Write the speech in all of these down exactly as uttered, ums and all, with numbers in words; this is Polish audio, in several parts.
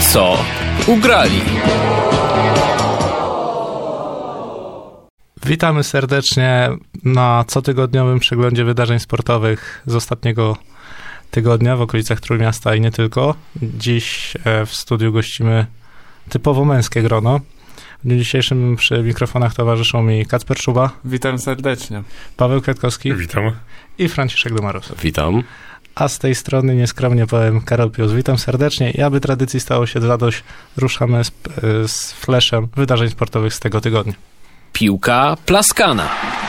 Co ugrali? Witamy serdecznie na cotygodniowym przeglądzie wydarzeń sportowych z ostatniego tygodnia w okolicach Trójmiasta i nie tylko. Dziś w studiu gościmy typowo męskie grono. W dniu dzisiejszym przy mikrofonach towarzyszą mi Kacper Szuba. Witam serdecznie. Paweł Kwiatkowski. Witam. I Franciszek Domarowski. Witam. A z tej strony nieskromnie powiem Karol Pius. Witam serdecznie i aby tradycji stało się zadość, ruszamy z, z fleszem wydarzeń sportowych z tego tygodnia. Piłka plaskana.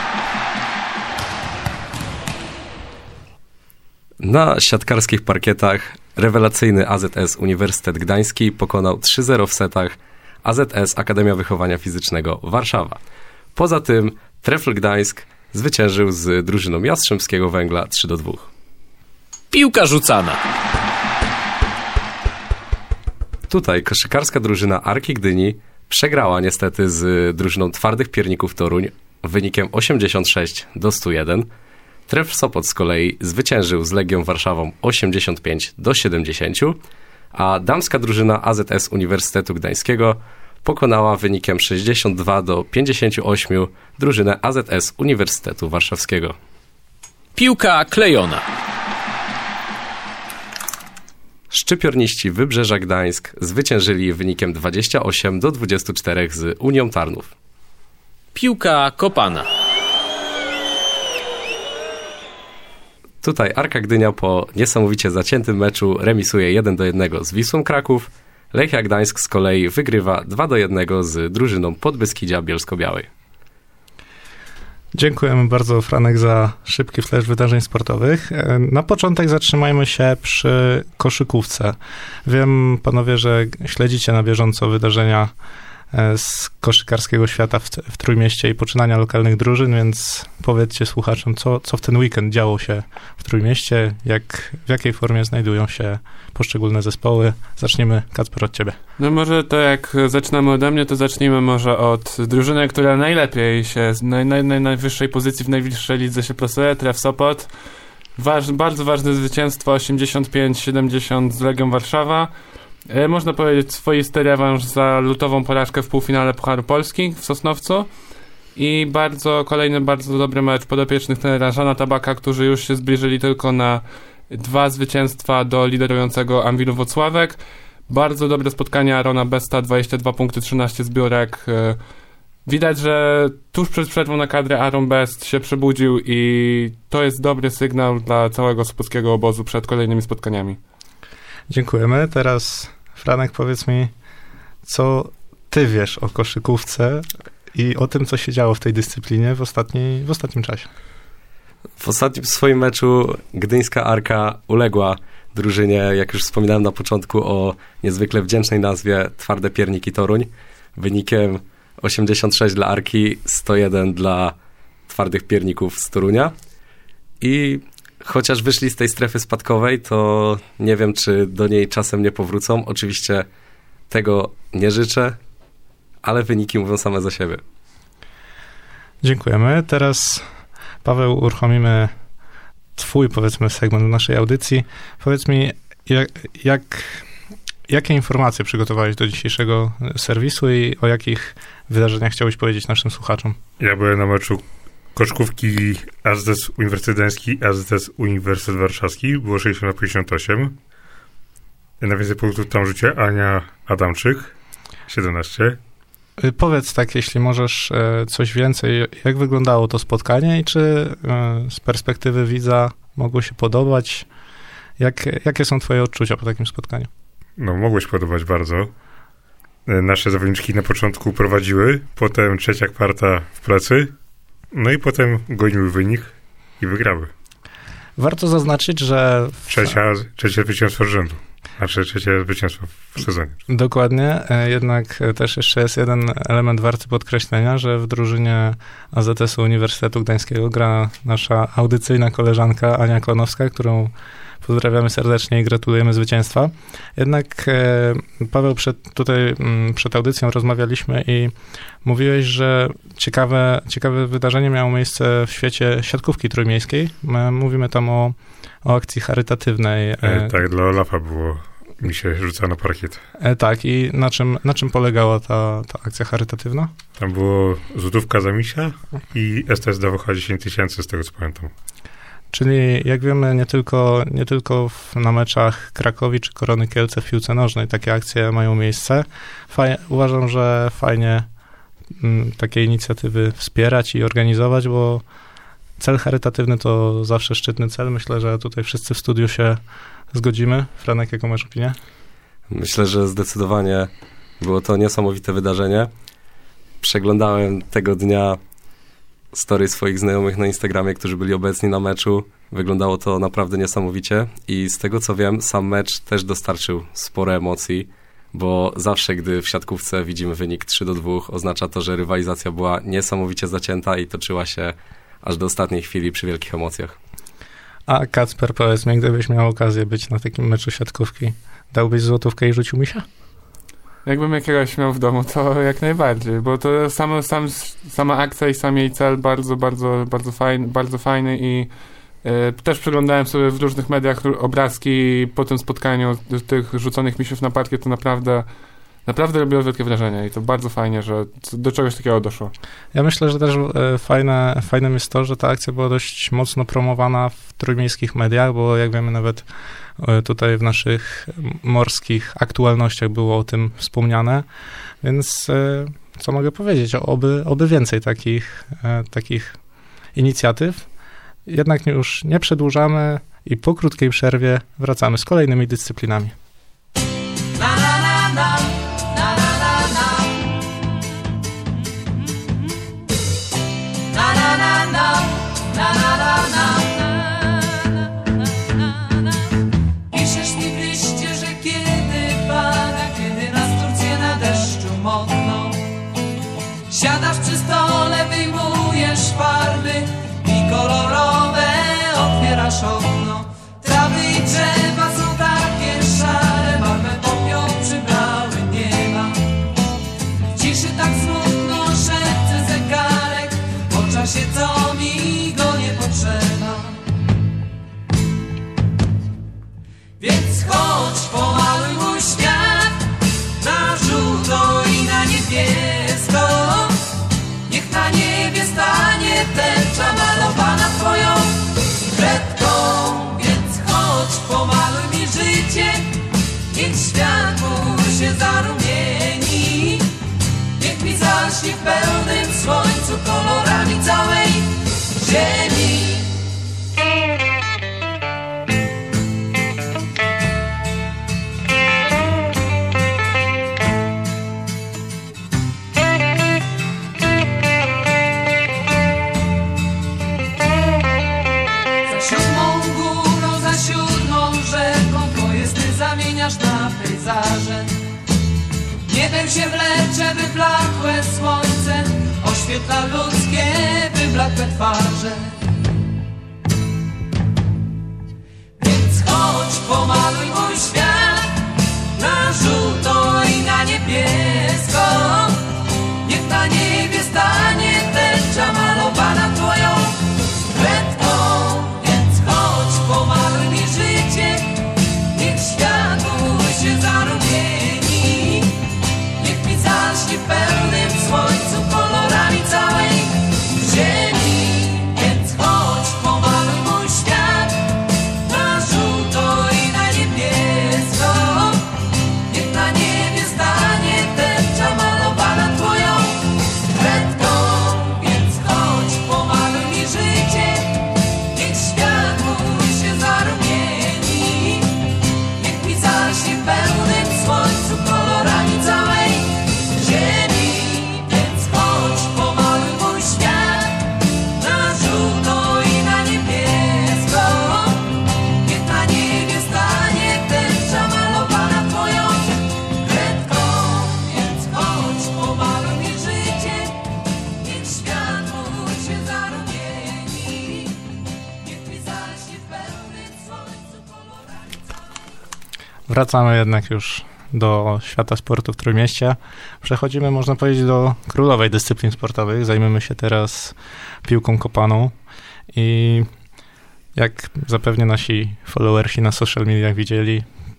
Na siatkarskich parkietach rewelacyjny A Z S Uniwersytet Gdański pokonał trzy zero w setach A Z S Akademia Wychowania Fizycznego Warszawa. Poza tym Trefl Gdańsk zwyciężył z drużyną Jastrzębskiego Węgla trzy do dwóch. Piłka rzucana. Tutaj koszykarska drużyna Arki Gdyni przegrała niestety z drużyną Twardych Pierników Toruń wynikiem osiemdziesiąt sześć do stu jeden. Trefl Sopot z kolei zwyciężył z Legią Warszawą osiemdziesiąt pięć do siedemdziesięciu, a damska drużyna A Z S Uniwersytetu Gdańskiego pokonała wynikiem sześćdziesiąt dwa do pięćdziesięciu ośmiu drużynę A Z S Uniwersytetu Warszawskiego. Piłka klejona. Szczypiorniści Wybrzeża Gdańsk zwyciężyli wynikiem dwadzieścia osiem do dwudziestu czterech z Unią Tarnów. Piłka kopana. Tutaj Arka Gdynia po niesamowicie zaciętym meczu remisuje jeden do jednego z Wisłą Kraków. Lechia Gdańsk z kolei wygrywa dwa do jednego z drużyną Podbeskidzia Bielsko-Białej. Dziękujemy bardzo, Franek, za szybki flash wydarzeń sportowych. Na początek zatrzymajmy się przy koszykówce. Wiem, panowie, że śledzicie na bieżąco wydarzenia z koszykarskiego świata w, w Trójmieście i poczynania lokalnych drużyn, więc powiedzcie słuchaczom, co, co w ten weekend działo się w Trójmieście, jak, w jakiej formie znajdują się poszczególne zespoły. Zaczniemy, Kacper, od ciebie. No może to jak zaczynamy ode mnie, to zacznijmy może od drużyny, która najlepiej się, z naj, naj, naj, najwyższej pozycji w najwyższej lidze się plasuje, Tref Sopot. Waż, bardzo ważne zwycięstwo, osiemdziesiąt pięć siedemdziesiąt z Legią Warszawa. Można powiedzieć swoisty rewanż za lutową porażkę w półfinale Pucharu Polski w Sosnowcu i bardzo kolejny bardzo dobry mecz podopiecznych trenera Żana Tabaka, którzy już się zbliżyli tylko na dwa zwycięstwa do liderującego Anwilu Włocławek. Bardzo dobre spotkanie Arona Besta, dwadzieścia dwa punkty, trzynaście zbiórek. Widać, że tuż przed przerwą na kadrę Aaron Best się przebudził i to jest dobry sygnał dla całego sopockiego obozu przed kolejnymi spotkaniami. Dziękujemy. Teraz, Franek, powiedz mi, co ty wiesz o koszykówce i o tym, co się działo w tej dyscyplinie w, ostatniej, w ostatnim czasie. W ostatnim swoim meczu gdyńska Arka uległa drużynie, jak już wspominałem na początku, o niezwykle wdzięcznej nazwie Twarde Pierniki Toruń. Wynikiem osiemdziesiąt sześć dla Arki, sto jeden dla Twardych Pierników z Torunia. I chociaż wyszli z tej strefy spadkowej, to nie wiem, czy do niej czasem nie powrócą. Oczywiście tego nie życzę, ale wyniki mówią same za siebie. Dziękujemy. Teraz, Paweł, uruchomimy twój, powiedzmy, segment naszej audycji. Powiedz mi, jak, jak, jakie informacje przygotowałeś do dzisiejszego serwisu i o jakich wydarzeniach chciałbyś powiedzieć naszym słuchaczom? Ja byłem na meczu koszykówki A Z S Uniwersytet Gdański, A Z S Uniwersytet Warszawski. Było sześćdziesiąt na pięćdziesiąt osiem. Na więcej punktów tam rzucie Ania Adamczyk, siedemnaście. Powiedz tak, jeśli możesz, coś więcej, jak wyglądało to spotkanie i czy z perspektywy widza mogło się podobać? Jak, jakie są twoje odczucia po takim spotkaniu? No, mogło się podobać bardzo. Nasze zawodniczki na początku prowadziły, potem trzecia kwarta w plecy, no i potem goniły wynik i wygrały. Warto zaznaczyć, że... W... Trzecia, trzecie zwycięstwo z rzędu. Znaczy trzecie zwycięstwo w sezonie. Dokładnie. Jednak też jeszcze jest jeden element warty podkreślenia, że w drużynie A Z S Uniwersytetu Gdańskiego gra nasza audycyjna koleżanka Ania Klonowska, którą pozdrawiamy serdecznie i gratulujemy zwycięstwa. Jednak Paweł, przed, tutaj przed audycją rozmawialiśmy i mówiłeś, że ciekawe, ciekawe wydarzenie miało miejsce w świecie siatkówki trójmiejskiej. My mówimy tam o, o akcji charytatywnej. E, tak, dla Olafa było mi się rzuca na parkiet. E, tak, i na czym, na czym polegała ta, ta akcja charytatywna? Tam było złotówka za misia i S T S dawał chyba dziesięć tysięcy, z tego co pamiętam. Czyli jak wiemy, nie tylko, nie tylko w, na meczach Krakowi czy Korony Kielce w piłce nożnej takie akcje mają miejsce. Faj, uważam, że fajnie m, takie inicjatywy wspierać i organizować, bo cel charytatywny to zawsze szczytny cel. Myślę, że tutaj wszyscy w studiu się zgodzimy. Franek, jaką masz opinię? Myślę, że zdecydowanie było to niesamowite wydarzenie. Przeglądałem tego dnia story swoich znajomych na Instagramie, którzy byli obecni na meczu. Wyglądało to naprawdę niesamowicie i z tego co wiem, sam mecz też dostarczył sporo emocji, bo zawsze, gdy w siatkówce widzimy wynik trzy do dwóch, oznacza to, że rywalizacja była niesamowicie zacięta i toczyła się aż do ostatniej chwili przy wielkich emocjach. A Kacper, powiedz mi, gdybyś miał okazję być na takim meczu siatkówki, dałbyś złotówkę i rzucił misia? Jakbym jakiegoś miał w domu, to jak najbardziej, bo to samo, sam, sama akcja i sam jej cel bardzo, bardzo, bardzo fajny, bardzo fajny i y, też przeglądałem sobie w różnych mediach obrazki po tym spotkaniu tych rzuconych misiów na parkiet, to naprawdę Naprawdę robiło wielkie wrażenie i to bardzo fajnie, że do czegoś takiego doszło. Ja myślę, że też e, fajne, fajnym jest to, że ta akcja była dość mocno promowana w trójmiejskich mediach, bo jak wiemy nawet e, tutaj w naszych morskich aktualnościach było o tym wspomniane, więc e, co mogę powiedzieć, oby, oby więcej takich, e, takich inicjatyw. Jednak już nie przedłużamy i po krótkiej przerwie wracamy z kolejnymi dyscyplinami. Piszesz mi w liście, że kiedy pada, kiedy nas Turcje na deszczu mokną, siadasz przy stole, wyjmujesz farby i kolorowe otwierasz okno. Trawy i drzewa są takie szare, barwę popiół przybrały nieba. W ciszy tak smutno szepce zegarek, po czasie co mi go nie potrzeba. Więc chodź, pomaluj mój świat na żółto i na niebiesko. Niech na niebie stanie tęcza malowana twoją kredką. Więc chodź, pomaluj mi życie, niech świat mój się zarumieni. Niech mi zaśnie w pełnym słońcu kolorami całej ziemi. Na pejzaże niebem się wlecze wyblakłe słońce, oświetla ludzkie wyblakłe twarze. Więc chodź, pomaluj mój świat na żółto i na niebiesko. Niech na niebie stanie tęcza malowana twoją kredką. Więc chodź, pomaluj mi życie, niech świat mój się zarumieni. Niech mi zaśnie w pełnym słońcu kolorami całej ziemi. Więc chodź, pomaluj mój świat na żółto i na niebiesko. Niech na niebie stanie tęcza malowana twoją kredką. Więc chodź, pomaluj mi życie, niech świat mój się zarumieni. Niech mi zaśnie w pełnym słońcu kolorami całej ziemi. Więc chodź, pomaluj mój świat na żółto i na niebiesko. Niech na niebie stanie tęcza malowana twoją kredką. Więc chodź, pomaluj mi życie, niech świat mój się zarumieni. Niech mi zaśnie w pełnym słońcu kolorami. Wracamy jednak już do świata sportu w Trójmieście. Przechodzimy, można powiedzieć, do królowej dyscyplin sportowych. Zajmiemy się teraz piłką kopaną i jak zapewne nasi followersi na social mediach widzieli,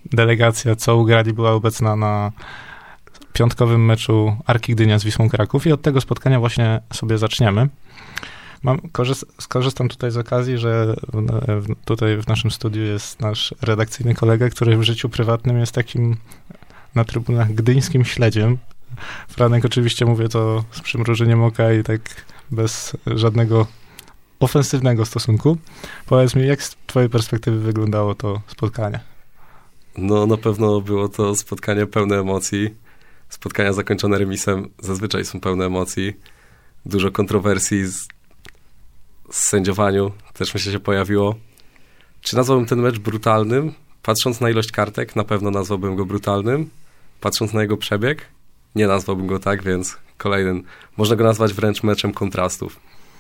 delegacja, co ugrali, była obecna na piątkowym meczu Arki Gdynia z Wisłą Kraków i od tego spotkania właśnie sobie zaczniemy. Mam, korzyst, skorzystam tutaj z okazji, że w, w, tutaj w naszym studiu jest nasz redakcyjny kolega, który w życiu prywatnym jest takim na trybunach gdyńskim śledziem. Franek, oczywiście mówię to z przymrużeniem oka i tak bez żadnego ofensywnego stosunku. Powiedz mi, jak z twojej perspektywy wyglądało to spotkanie? No na pewno było to spotkanie pełne emocji. Spotkania zakończone remisem zazwyczaj są pełne emocji. Dużo kontrowersji z, z sędziowaniu też myślę się pojawiło. Czy nazwałbym ten mecz brutalnym? Patrząc na ilość kartek, na pewno nazwałbym go brutalnym. Patrząc na jego przebieg, nie nazwałbym go tak, więc kolejny, można go nazwać wręcz meczem kontrastów.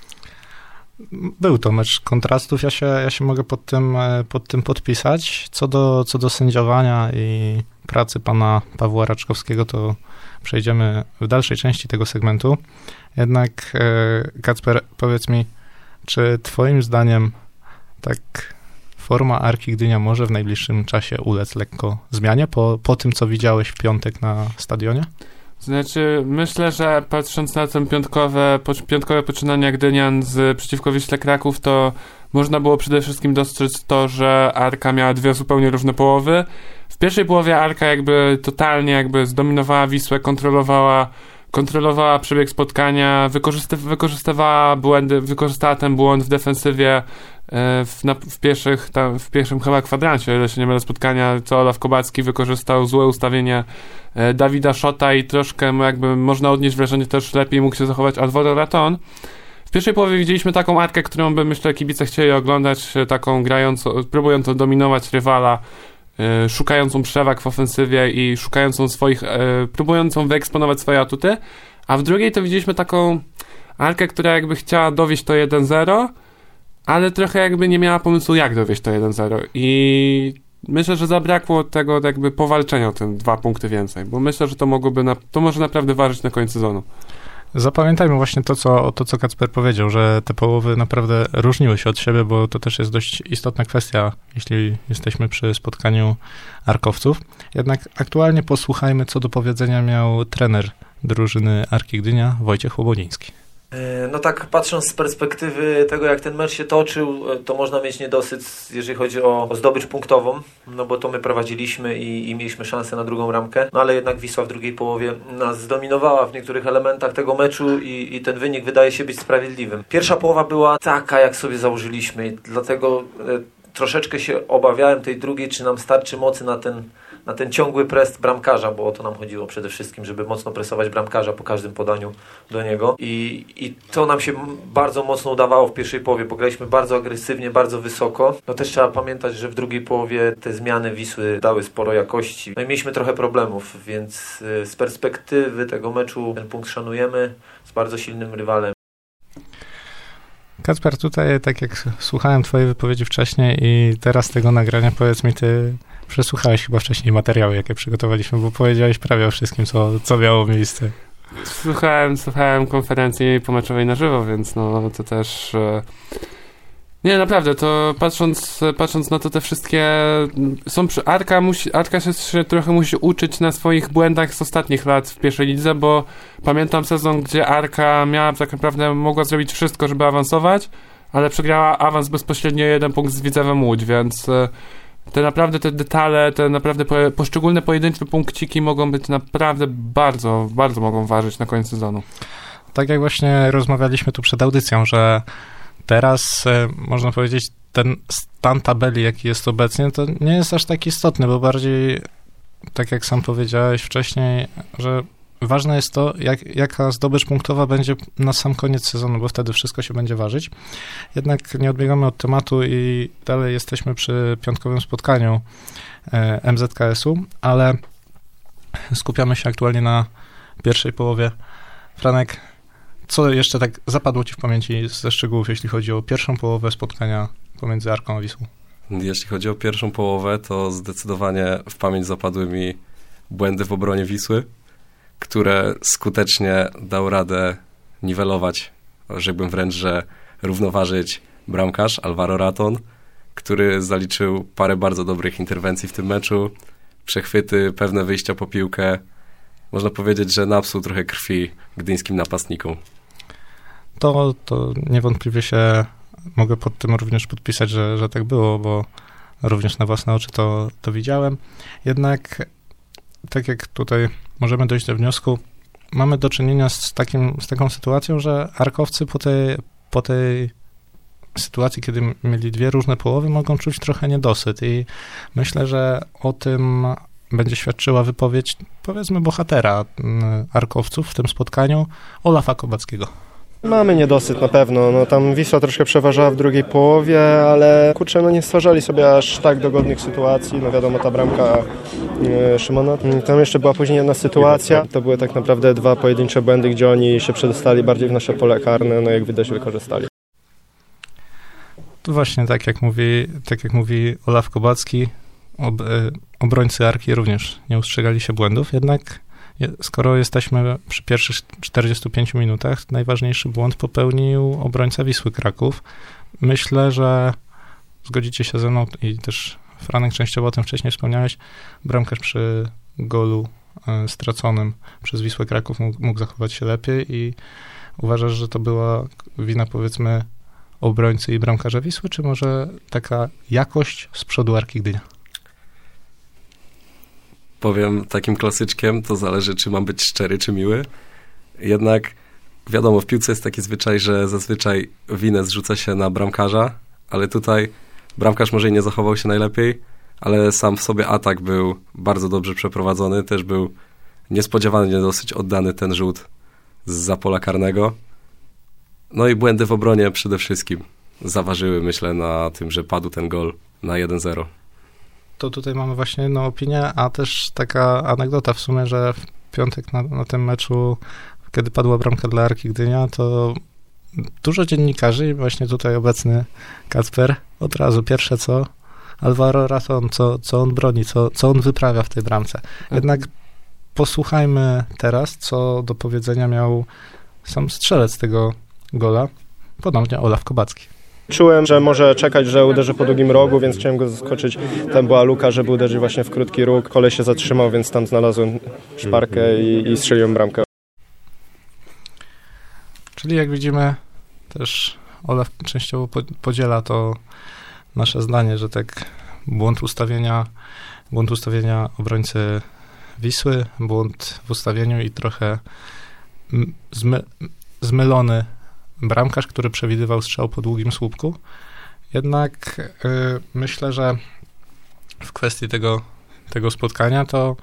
Był to mecz kontrastów, ja się, ja się mogę pod tym, pod tym podpisać. Co do, co do sędziowania i pracy pana Pawła Raczkowskiego, to przejdziemy w dalszej części tego segmentu. Jednak Kacper, powiedz mi, czy twoim zdaniem tak forma Arki Gdynia może w najbliższym czasie ulec lekko zmianie po, po tym, co widziałeś w piątek na stadionie? Znaczy, myślę, że patrząc na ten piątkowe, piątkowe poczynania Gdynian z przeciwko Wiśle Kraków, to można było przede wszystkim dostrzec to, że Arka miała dwie zupełnie różne połowy. W pierwszej połowie Arka jakby totalnie jakby zdominowała Wisłę, kontrolowała kontrolowała przebieg spotkania, wykorzystyw- wykorzystywała błędy, wykorzystała ten błąd w defensywie w, na, w, pierwszych, tam, w pierwszym chyba kwadrancie, o ile się nie mylę, spotkania, co Olaf Kobacki wykorzystał złe ustawienie e, Dawida Szota i troszkę jakby można odnieść wrażenie, też lepiej mógł się zachować Alvaro Raton. W pierwszej połowie widzieliśmy taką Arkę, którą by, myślę, kibice chcieli oglądać, taką grającą, próbującą dominować rywala, e, szukającą przewag w ofensywie i szukającą swoich, e, próbującą wyeksponować swoje atuty, a w drugiej to widzieliśmy taką Arkę, która jakby chciała dowieść to jeden zero, ale trochę jakby nie miała pomysłu, jak dowieść to jeden zero i myślę, że zabrakło tego jakby powalczenia o te dwa punkty więcej, bo myślę, że to mogłoby, na, to może naprawdę ważyć na koniec sezonu. Zapamiętajmy właśnie to co, to, co Kacper powiedział, że te połowy naprawdę różniły się od siebie, bo to też jest dość istotna kwestia, jeśli jesteśmy przy spotkaniu arkowców. Jednak aktualnie posłuchajmy, co do powiedzenia miał trener drużyny Arki Gdynia, Wojciech Łobodziński. No tak, patrząc z perspektywy tego, jak ten mecz się toczył, to można mieć niedosyt, jeżeli chodzi o, o zdobycz punktową, no bo to my prowadziliśmy i, i mieliśmy szansę na drugą ramkę, no ale jednak Wisła w drugiej połowie nas zdominowała w niektórych elementach tego meczu i, i ten wynik wydaje się być sprawiedliwym. Pierwsza połowa była taka, jak sobie założyliśmy i dlatego e, troszeczkę się obawiałem tej drugiej, czy nam starczy mocy na ten na ten ciągły pres bramkarza, bo o to nam chodziło przede wszystkim, żeby mocno presować bramkarza po każdym podaniu do niego i, i to nam się bardzo mocno udawało w pierwszej połowie, bo graliśmy bardzo agresywnie, bardzo wysoko. No też trzeba pamiętać, że w drugiej połowie te zmiany Wisły dały sporo jakości. No i mieliśmy trochę problemów, więc z perspektywy tego meczu ten punkt szanujemy z bardzo silnym rywalem. Kacper, tutaj tak jak słuchałem twojej wypowiedzi wcześniej i teraz tego nagrania, powiedz mi, ty przesłuchałeś chyba wcześniej materiały, jakie przygotowaliśmy, bo powiedziałeś prawie o wszystkim, co, co miało miejsce. Słuchałem, słuchałem konferencji pomeczowej na żywo, więc no to też... Nie, naprawdę, to patrząc, patrząc na to te wszystkie... są przy... Arka, musi, Arka się, się trochę musi uczyć na swoich błędach z ostatnich lat w pierwszej lidze, bo pamiętam sezon, gdzie Arka miała tak naprawdę, mogła zrobić wszystko, żeby awansować, ale przegrała awans bezpośrednio jeden punkt z Widzewem Łódź, więc te naprawdę te detale, te naprawdę po, poszczególne pojedyncze punkciki mogą być naprawdę bardzo, bardzo mogą ważyć na koniec sezonu. Tak jak właśnie rozmawialiśmy tu przed audycją, że teraz e, można powiedzieć, ten stan tabeli, jaki jest obecnie, to nie jest aż tak istotny, bo bardziej, tak jak sam powiedziałeś wcześniej, że ważne jest to, jak, jaka zdobycz punktowa będzie na sam koniec sezonu, bo wtedy wszystko się będzie ważyć. Jednak nie odbiegamy od tematu i dalej jesteśmy przy piątkowym spotkaniu e, M Z K S-u, ale skupiamy się aktualnie na pierwszej połowie. Franek, co jeszcze tak zapadło ci w pamięci ze szczegółów, jeśli chodzi o pierwszą połowę spotkania pomiędzy Arką a Wisłą? Jeśli chodzi o pierwszą połowę, to zdecydowanie w pamięć zapadły mi błędy w obronie Wisły, które skutecznie dał radę niwelować, rzekłbym wręcz, że równoważyć bramkarz Alvaro Raton, który zaliczył parę bardzo dobrych interwencji w tym meczu przechwyty, pewne wyjścia po piłkę. Można powiedzieć, że napsuł trochę krwi gdyńskim napastnikom. To, to niewątpliwie się mogę pod tym również podpisać, że, że tak było, bo również na własne oczy to, to widziałem. Jednak, tak jak tutaj możemy dojść do wniosku, mamy do czynienia z, takim, z taką sytuacją, że arkowcy po tej, po tej sytuacji, kiedy mieli dwie różne połowy, mogą czuć trochę niedosyt i myślę, że o tym będzie świadczyła wypowiedź, powiedzmy, bohatera arkowców w tym spotkaniu, Olafa Kobackiego. Mamy niedosyt na pewno, no tam Wisła troszkę przeważała w drugiej połowie, ale kurczę, no nie stwarzali sobie aż tak dogodnych sytuacji, no wiadomo, ta bramka e, Szymona. Tam jeszcze była później jedna sytuacja, to były tak naprawdę dwa pojedyncze błędy, gdzie oni się przedostali bardziej w nasze pole karne, no jak widać wykorzystali. To właśnie tak jak mówi, tak jak mówi Olaf Kobacki, ob, e, obrońcy Arki również nie ustrzegali się błędów, jednak skoro jesteśmy przy pierwszych czterdziestu pięciu minutach, najważniejszy błąd popełnił obrońca Wisły Kraków. Myślę, że zgodzicie się ze mną i też Franek częściowo o tym wcześniej wspomniałeś, bramkarz przy golu e, straconym przez Wisłę Kraków mógł, mógł zachować się lepiej i uważasz, że to była wina, powiedzmy, obrońcy i bramkarza Wisły, czy może taka jakość z przodu Arki Gdynia? Powiem takim klasyczkiem, to zależy, czy mam być szczery, czy miły. Jednak wiadomo, w piłce jest taki zwyczaj, że zazwyczaj winę zrzuca się na bramkarza, ale tutaj bramkarz może i nie zachował się najlepiej, ale sam w sobie atak był bardzo dobrze przeprowadzony, też był niespodziewanie dosyć oddany ten rzut zza pola karnego. No i błędy w obronie przede wszystkim zaważyły, myślę, na tym, że padł ten gol na jeden zero. To tutaj mamy właśnie jedną opinię, a też taka anegdota w sumie, że w piątek na, na tym meczu, kiedy padła bramka dla Arki Gdynia, to dużo dziennikarzy i właśnie tutaj obecny Kacper od razu pierwsze co, Alvaro Raton, co, co on broni, co, co on wyprawia w tej bramce. Jednak posłuchajmy teraz, co do powiedzenia miał sam strzelec tego gola, ponownie Olaf Kobacki. Czułem, że może czekać, że uderzy po długim rogu, więc chciałem go zaskoczyć. Tam była luka, żeby uderzyć właśnie w krótki róg. Koleś się zatrzymał, więc tam znalazłem szparkę i, i strzeliłem bramkę. Czyli jak widzimy, też Olaf częściowo podziela to nasze zdanie, że tak błąd ustawienia, błąd ustawienia obrońcy Wisły, błąd w ustawieniu i trochę zmy, zmylony bramkarz, który przewidywał strzał po długim słupku. Jednak y, myślę, że w kwestii tego, tego spotkania to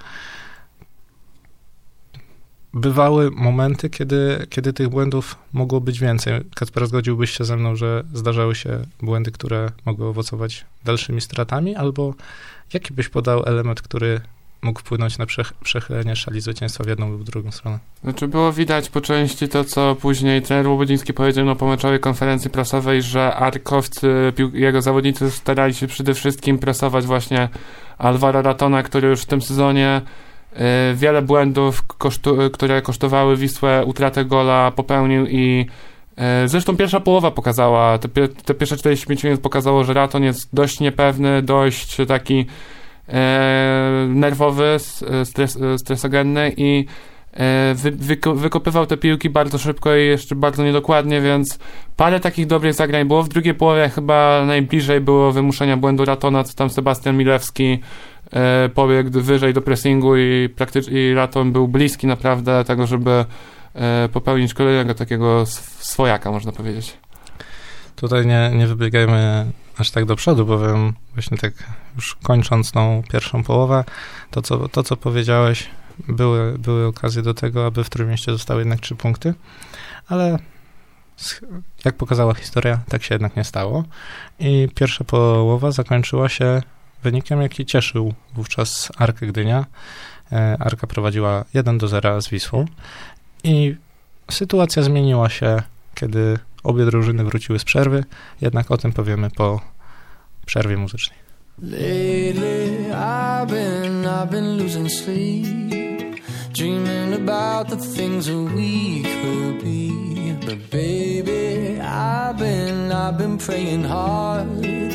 bywały momenty, kiedy, kiedy tych błędów mogło być więcej. Kacper, zgodziłbyś się ze mną, że zdarzały się błędy, które mogły owocować dalszymi stratami, albo jaki byś podał element, który mógł wpłynąć na przech- przechylenie szali zwycięstwa w jedną lub w drugą stronę? Znaczy było widać po części to, co później trener Łobodziński powiedział na pomeczowej konferencji prasowej, że arkowcy, pił- jego zawodnicy starali się przede wszystkim presować właśnie Alvaro Ratona, który już w tym sezonie y, wiele błędów, kosztu- które kosztowały Wisłę utratę gola, popełnił i y, zresztą pierwsza połowa pokazała, te, pie- te pierwsze czterdzieści pięć minut pokazało, że Raton jest dość niepewny, dość taki E, nerwowy, stres, stresogenny i e, wy, wyko, wykopywał te piłki bardzo szybko i jeszcze bardzo niedokładnie, więc parę takich dobrych zagrań było. W drugiej połowie chyba najbliżej było wymuszenia błędu Ratona, co tam Sebastian Milewski e, pobiegł wyżej do pressingu i praktycznie i Raton był bliski naprawdę tego, żeby e, popełnić kolejnego takiego swojaka, można powiedzieć. Tutaj nie, nie wybiegajmy aż tak do przodu, bowiem właśnie tak już kończąc tą pierwszą połowę, to co, to, co powiedziałeś, były, były okazje do tego, aby w Trójmieście zostały jednak trzy punkty, ale jak pokazała historia, tak się jednak nie stało i pierwsza połowa zakończyła się wynikiem, jaki cieszył wówczas Arkę Gdynia. Arka prowadziła jeden do zera z Wisłą i sytuacja zmieniła się, kiedy obie drużyny wróciły z przerwy, jednak o tym powiemy po przerwie muzycznej. Lately I've been, I've been losing sleep, dreaming about the things that we could be. But baby, I've been, I've been praying hard,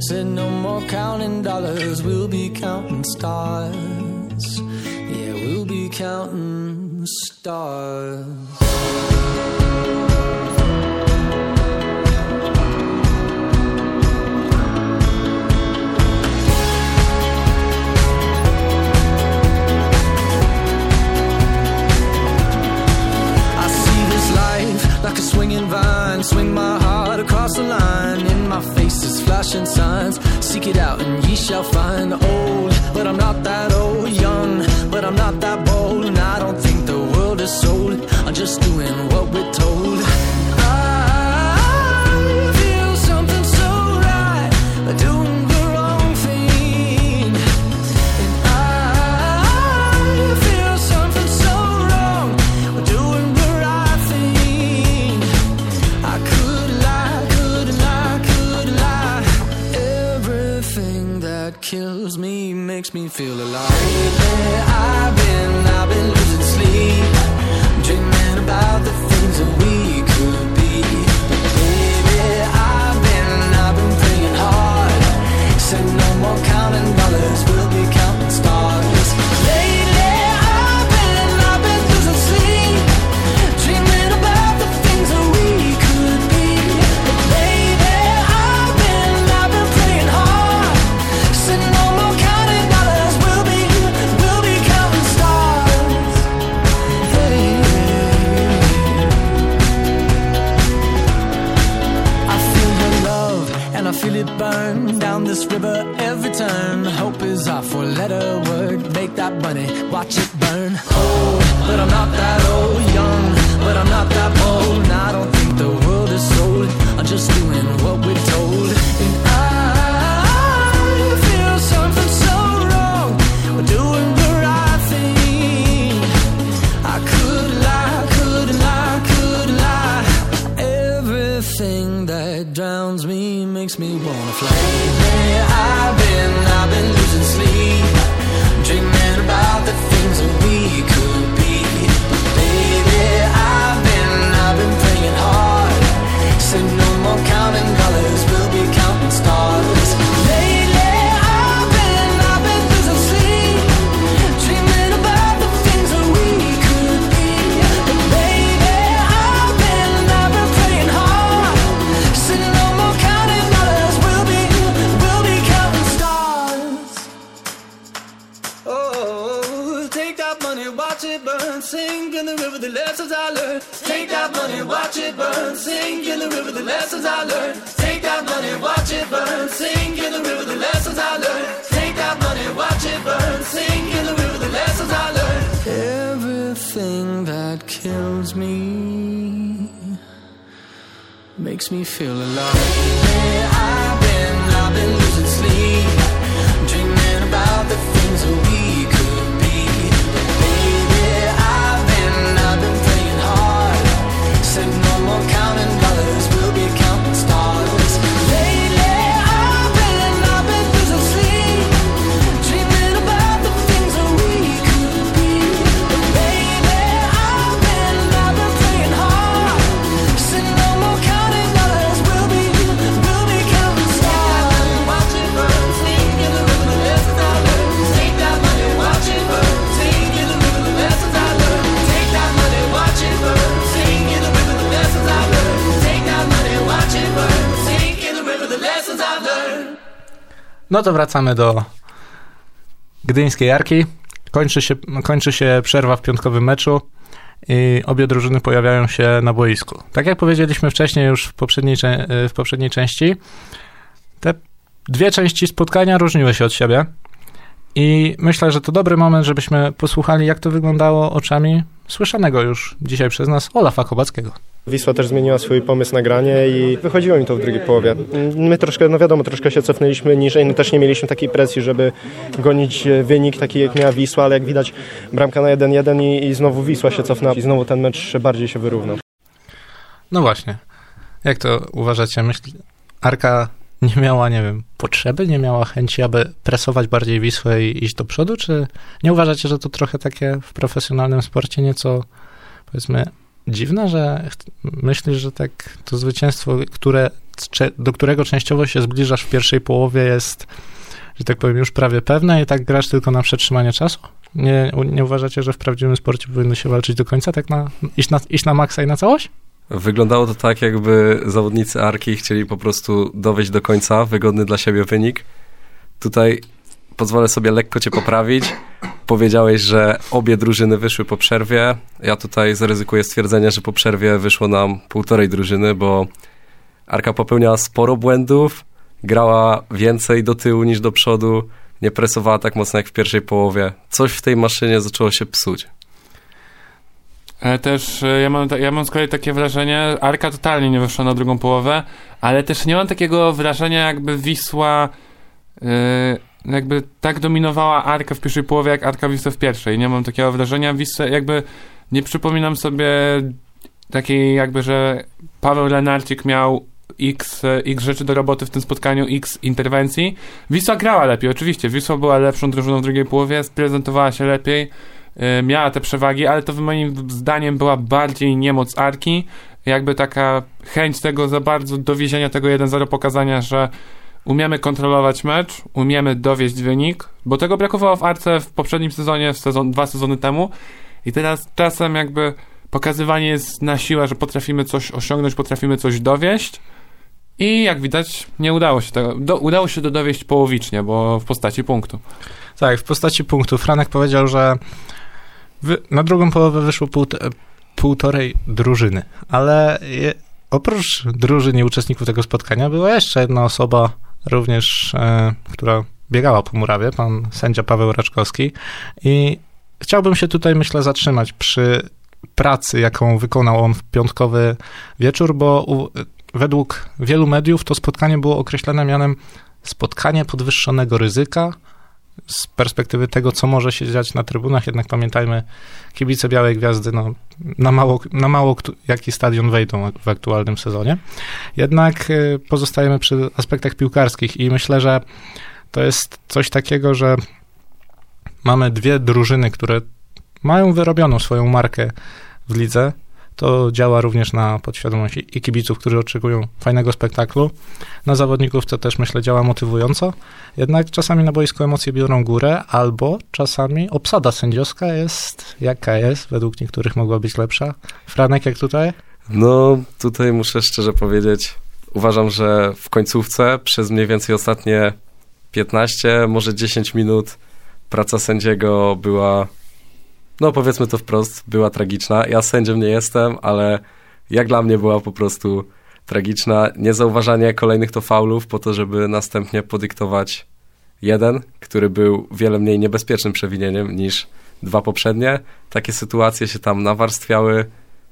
Said no more counting dollars, we'll be counting stars. Yeah, we'll be counting stars. Like a swinging vine, swing my heart across the line. In my face is flashing signs. Seek it out and ye shall find. Old, but I'm not that old. Young, but I'm not that bold. And I don't think the world is sold. I'm just doing what we're told. I feel something so right, doing the wrong thing. And I feel something so wrong, doing the right thing. I could lie, could lie, could lie. Everything that kills me makes me feel alive. Lately I've been, I've been losing sleep, dreaming about the things that we could be. But baby, I've been, I've been praying hard. Said no more counting dollars, we'll be counting stars. Lately I've been, I've been losing sleep, dreaming about the things that we could be. But baby, I've been, I've been praying hard. Said no more counting dollars, we'll be, we'll be counting stars. Hey. I feel your love and I feel it burn down this river every turn. Hope is our four-letter word. Make that money, watch it burn. Old, but I'm not that old. Young, but I'm not that bold. And I don't think the world is sold. I'm just doing what we're told. And I feel something so wrong. We're doing the right thing. I could lie, could lie, could lie. Everything that drowns me makes me wanna fly. Lately I've been, I've been losing sleep, dreaming about the things that we could be. But baby, I've been, I've been praying hard. Said no more counting dollars, we'll be counting stars. Lately I've been, I've been losing sleep, dreaming about the things that we could be. But baby, I've been, I've been praying hard. Said no more counting dollars, we'll be, we'll be counting stars. Oh, take that money, watch it burn, sing in the river the lessons I learned. Take that money, watch it burn, sing in the river the lessons I learned. Take that money, watch it burn, sing in the river the lessons I learned. Take that money, watch it burn, sing in the river the lessons I learned. Everything that kills me makes me feel alive. Lately I've been, I've been losing sleep, dreaming about the things that we could be. But baby, I've been, I've been praying hard. Said no more counting dollars, we'll be counting stars. Lately I've been, I've been losing sleep, dreaming about the things that we could be. But baby, I've been, I've been praying hard. Said no more counting dollars, we'll be, we'll be counting stars. Watch it burn, sing in the river the lessons I learned. Take that money, watch it burn, sing in the river the lessons I learned. Take that money, watch it burn, sing in the river the lessons I learned. Take that money, watch it burn, sing in the river the lessons I've learned. No to wracamy do gdyńskiej Arki. Kończy się, kończy się przerwa w piątkowym meczu i obie drużyny pojawiają się na boisku. Tak jak powiedzieliśmy wcześniej już w poprzedniej, cze- w poprzedniej części, te dwie części spotkania różniły się od siebie i myślę, że to dobry moment, żebyśmy posłuchali, jak to wyglądało oczami słyszanego już dzisiaj przez nas Olafa Kobackiego. Wisła też zmieniła swój pomysł na granie i wychodziło mi to w drugiej połowie. My troszkę, no wiadomo, troszkę się cofnęliśmy niżej, no też nie mieliśmy takiej presji, żeby gonić wynik taki jak miała Wisła, ale jak widać bramka na jeden jeden i, i znowu Wisła się cofnęła i znowu ten mecz bardziej się wyrównał. No właśnie. Jak to uważacie? Myśl, Arka nie miała, nie wiem, potrzeby, nie miała chęci, aby presować bardziej Wisłę i iść do przodu, czy nie uważacie, że to trochę takie w profesjonalnym sporcie nieco, powiedzmy, dziwne, że myślisz, że tak to zwycięstwo, które do którego częściowo się zbliżasz w pierwszej połowie, jest, że tak powiem, już prawie pewne i tak grasz tylko na przetrzymanie czasu? Nie, nie uważacie, że w prawdziwym sporcie powinno się walczyć do końca, tak na iść na, iść na maksa i na całość? Wyglądało to tak, jakby zawodnicy Arki chcieli po prostu dowieść do końca wygodny dla siebie wynik. Tutaj pozwolę sobie lekko cię poprawić. Powiedziałeś, że obie drużyny wyszły po przerwie. Ja tutaj zaryzykuję stwierdzenie, że po przerwie wyszło nam półtorej drużyny, bo Arka popełniała sporo błędów, grała więcej do tyłu niż do przodu, nie presowała tak mocno jak w pierwszej połowie. Coś w tej maszynie zaczęło się psuć. Też ja mam, ja mam z kolei takie wrażenie, Arka totalnie nie wyszła na drugą połowę, ale też nie mam takiego wrażenia, jakby Wisła yy, jakby tak dominowała Arkę w pierwszej połowie, jak Arka Wisła w pierwszej. Nie mam takiego wrażenia. Wisła jakby nie przypominam sobie takiej jakby, że Paweł Lenarcik miał X, X rzeczy do roboty w tym spotkaniu, X interwencji. Wisła grała lepiej, oczywiście. Wisła była lepszą drużyną w drugiej połowie, sprezentowała się lepiej, yy, miała te przewagi, ale to moim zdaniem była bardziej niemoc Arki. Jakby taka chęć tego za bardzo dowiezienia tego jeden zero, pokazania, że umiemy kontrolować mecz, umiemy dowieść wynik, bo tego brakowało w Arce w poprzednim sezonie, w sezon, dwa sezony temu i teraz czasem jakby pokazywanie jest na siłę, że potrafimy coś osiągnąć, potrafimy coś dowieść i jak widać nie udało się tego, do, udało się to dowieść połowicznie, bo w postaci punktu. Tak, w postaci punktu. Franek powiedział, że wy, na drugą połowę wyszło pół, półtorej drużyny, ale je, oprócz drużyn i uczestników tego spotkania była jeszcze jedna osoba, również, e, która biegała po murawie, pan sędzia Paweł Raczkowski i chciałbym się tutaj, myślę, zatrzymać przy pracy, jaką wykonał on w piątkowy wieczór, bo u, według wielu mediów to spotkanie było określone mianem spotkanie podwyższonego ryzyka z perspektywy tego, co może się dziać na trybunach, jednak pamiętajmy, kibice Białej Gwiazdy no, na, mało, na mało jaki stadion wejdą w aktualnym sezonie. Jednak y, pozostajemy przy aspektach piłkarskich i myślę, że to jest coś takiego, że mamy dwie drużyny, które mają wyrobioną swoją markę w lidze. To działa również na podświadomość i kibiców, którzy oczekują fajnego spektaklu. Na zawodników to też, myślę, działa motywująco. Jednak czasami na boisku emocje biorą górę, albo czasami obsada sędziowska jest jaka jest. Według niektórych mogła być lepsza. Franek, jak tutaj? No, tutaj muszę szczerze powiedzieć, uważam, że w końcówce przez mniej więcej ostatnie piętnaście, może dziesięć minut praca sędziego była, no powiedzmy to wprost, była tragiczna. Ja sędzią nie jestem, ale jak dla mnie była po prostu tragiczna. Niezauważanie kolejnych to faulów po to, żeby następnie podyktować jeden, który był wiele mniej niebezpiecznym przewinieniem niż dwa poprzednie. Takie sytuacje się tam nawarstwiały,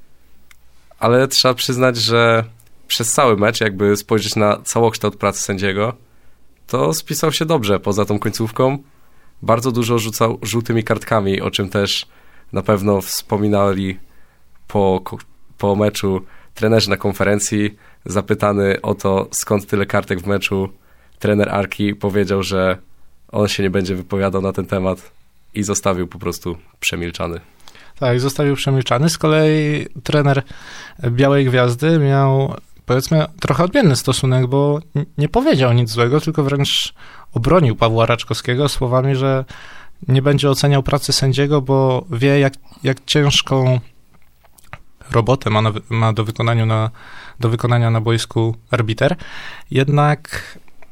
ale trzeba przyznać, że przez cały mecz, jakby spojrzeć na całokształt pracy sędziego, to spisał się dobrze poza tą końcówką. Bardzo dużo rzucał żółtymi kartkami, o czym też na pewno wspominali po, po meczu trenerzy na konferencji. Zapytany o to, skąd tyle kartek w meczu, trener Arki powiedział, że on się nie będzie wypowiadał na ten temat i zostawił po prostu przemilczany. Tak, zostawił przemilczany. Z kolei trener Białej Gwiazdy miał, powiedzmy, trochę odmienny stosunek, bo nie powiedział nic złego, tylko wręcz obronił Pawła Raczkowskiego słowami, że nie będzie oceniał pracy sędziego, bo wie, jak, jak ciężką robotę ma, na, ma do, wykonania na, do wykonania na boisku arbiter. Jednak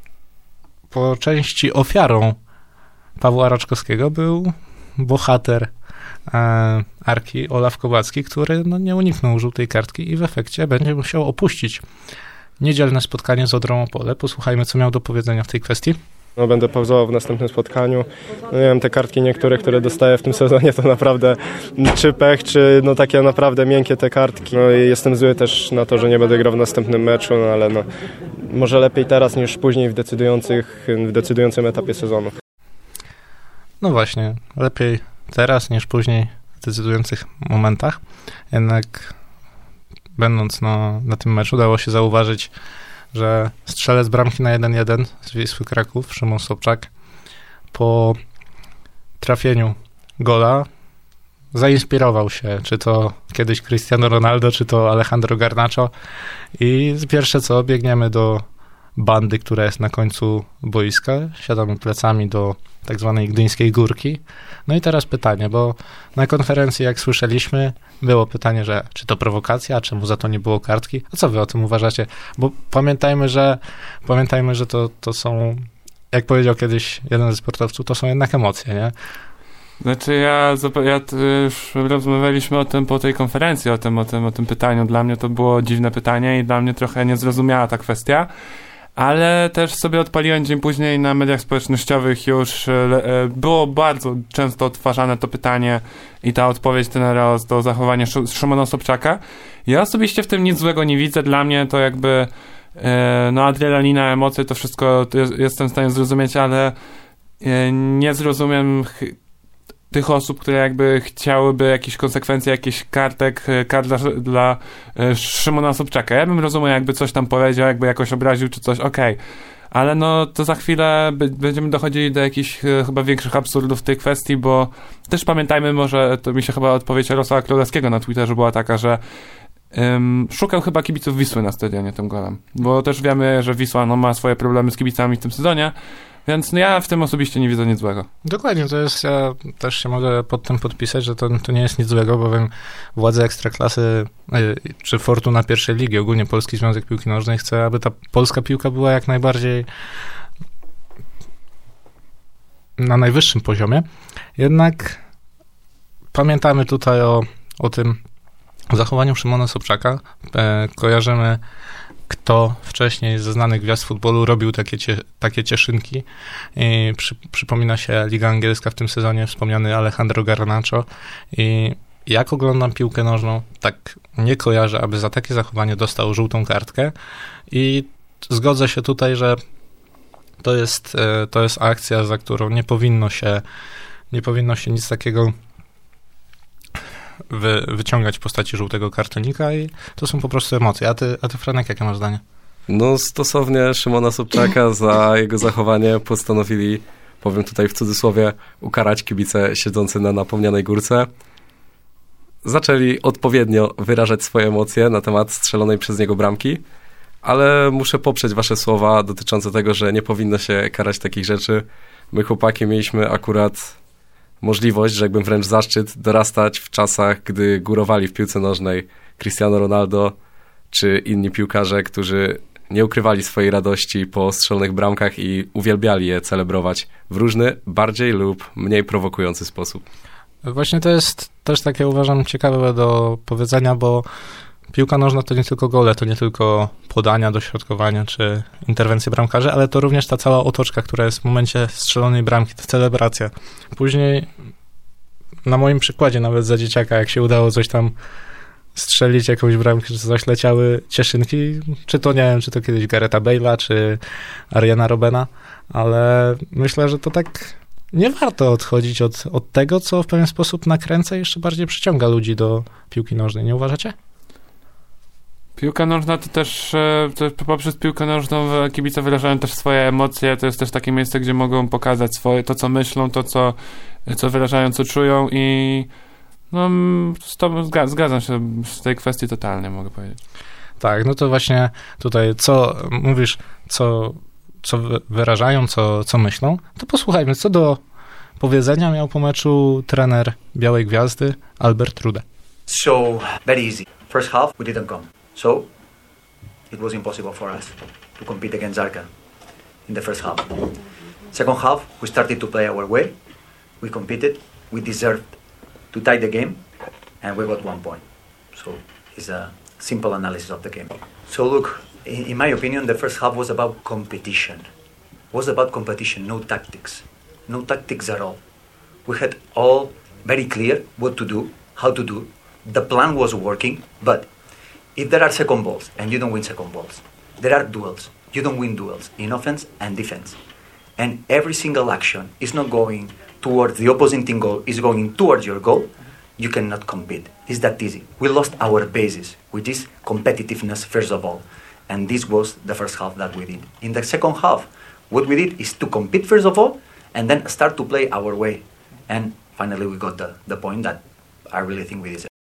po części ofiarą Pawła Raczkowskiego był bohater e, Arki, Olaf Kowalski, który no, nie uniknął żółtej kartki i w efekcie będzie musiał opuścić niedzielne spotkanie z Odrą Opole. Posłuchajmy, co miał do powiedzenia w tej kwestii. No, będę pauzował w następnym spotkaniu. No, nie wiem, te kartki niektóre, które dostaję w tym sezonie, to naprawdę czy pech, czy no takie naprawdę miękkie te kartki. No i jestem zły też na to, że nie będę grał w następnym meczu, no ale no, może lepiej teraz niż później w decydujących, w decydującym etapie sezonu. No właśnie, lepiej teraz niż później w decydujących momentach. Jednak będąc na, na tym meczu dało się zauważyć, że strzelec bramki na jeden jeden z Wisły Kraków, Szymon Sobczak, po trafieniu gola zainspirował się, czy to kiedyś Cristiano Ronaldo, czy to Alejandro Garnacho i pierwsze co, biegniemy do bandy, która jest na końcu boiska, siadamy plecami do tak zwanej gdyńskiej górki. No i teraz pytanie, bo na konferencji, jak słyszeliśmy, było pytanie, że czy to prowokacja, a czemu za to nie było kartki? A co wy o tym uważacie? Bo pamiętajmy, że pamiętajmy, że to, to są, jak powiedział kiedyś jeden ze sportowców, to są jednak emocje, nie? Znaczy ja, ja już rozmawialiśmy o tym po tej konferencji, o tym, o tym, o tym pytaniu. Dla mnie to było dziwne pytanie i dla mnie trochę niezrozumiała ta kwestia. Ale też sobie odpaliłem dzień później na mediach społecznościowych już e, było bardzo często odtwarzane to pytanie i ta odpowiedź trenera do zachowania Szymona Sobczaka. Ja osobiście w tym nic złego nie widzę. Dla mnie to jakby e, no adrenalina, emocje, to wszystko to jest, jestem w stanie zrozumieć, ale e, nie zrozumiem ch- tych osób, które jakby chciałyby jakieś konsekwencje, jakieś kartek, kart dla, dla e, Szymona Sobczaka. Ja bym rozumiał, jakby coś tam powiedział, jakby jakoś obraził, czy coś, okej. Okay. Ale no, to za chwilę by, będziemy dochodzili do jakichś e, chyba większych absurdów w tej kwestii, bo też pamiętajmy, może to mi się chyba odpowiedź Jarosława Królewskiego na Twitterze była taka, że um, szukał chyba kibiców Wisły na stadionie tym golem. Bo też wiemy, że Wisła no, ma swoje problemy z kibicami w tym sezonie, więc no ja w tym osobiście nie widzę nic złego. Dokładnie, to jest, ja też się mogę pod tym podpisać, że to, to nie jest nic złego, bowiem władze Ekstraklasy, czy Fortuna pierwszej ligi, ogólnie Polski Związek Piłki Nożnej chce, aby ta polska piłka była jak najbardziej na najwyższym poziomie. Jednak pamiętamy tutaj o, o tym zachowaniu Szymona Sobczaka. E, kojarzymy, kto wcześniej ze znanych gwiazd futbolu robił takie, cie, takie cieszynki. I przy, przypomina się Liga Angielska w tym sezonie, wspomniany Alejandro Garnacho. I jak oglądam piłkę nożną, tak nie kojarzę, aby za takie zachowanie dostał żółtą kartkę. I zgodzę się tutaj, że to jest, to jest akcja, za którą nie powinno się, nie powinno się nic takiego Wy, wyciągać w postaci żółtego kartonika i to są po prostu emocje. A ty, a ty Franek, jakie masz zdanie? No stosownie Szymona Sobczaka za jego zachowanie postanowili, powiem tutaj w cudzysłowie, ukarać kibice siedzący na napomnianej górce. Zaczęli odpowiednio wyrażać swoje emocje na temat strzelonej przez niego bramki, ale muszę poprzeć wasze słowa dotyczące tego, że nie powinno się karać takich rzeczy. My chłopaki mieliśmy akurat możliwość, że jakbym wręcz zaszczyt dorastać w czasach, gdy górowali w piłce nożnej Cristiano Ronaldo czy inni piłkarze, którzy nie ukrywali swojej radości po strzelonych bramkach i uwielbiali je celebrować w różny, bardziej lub mniej prowokujący sposób. Właśnie to jest też takie, uważam, ciekawe do powiedzenia, bo piłka nożna to nie tylko gole, to nie tylko podania, dośrodkowania czy interwencje bramkarzy, ale to również ta cała otoczka, która jest w momencie strzelonej bramki, ta celebracja. Później na moim przykładzie nawet za dzieciaka, jak się udało coś tam strzelić, jakąś bramkę, czy coś, leciały cieszynki, czy to, nie wiem, czy to kiedyś Garetha Bale'a, czy Ariana Robena, ale myślę, że to tak nie warto odchodzić od, od tego, co w pewien sposób nakręca i jeszcze bardziej przyciąga ludzi do piłki nożnej, nie uważacie? Piłka nożna to też, to poprzez piłkę nożną kibice wyrażają też swoje emocje, to jest też takie miejsce, gdzie mogą pokazać swoje, to co myślą, to co, co wyrażają, co czują i no z tobą zgadzam się w tej kwestii totalnie, mogę powiedzieć. Tak, no to właśnie tutaj co mówisz, co, co wyrażają, co, co myślą, to posłuchajmy, co do powiedzenia miał po meczu trener Białej Gwiazdy Albert Rude. So, very easy. First half, we didn't come. So, it was impossible for us to compete against Arca in the first half. Second half, we started to play our way. We competed. We deserved to tie the game, and we got one point. So, it's a simple analysis of the game. So, look, in, in my opinion, the first half was about competition. It was about competition, no tactics. No tactics at all. We had all very clear what to do, how to do. The plan was working, but if there are second balls and you don't win second balls, there are duels. You don't win duels in offense and defense. And every single action is not going towards the opposing team goal, is going towards your goal. You cannot compete. It's that easy. We lost our basis, which is competitiveness first of all. And this was the first half that we did. In the second half, what we did is to compete first of all, and then start to play our way. And finally we got the, the point that I really think we deserve.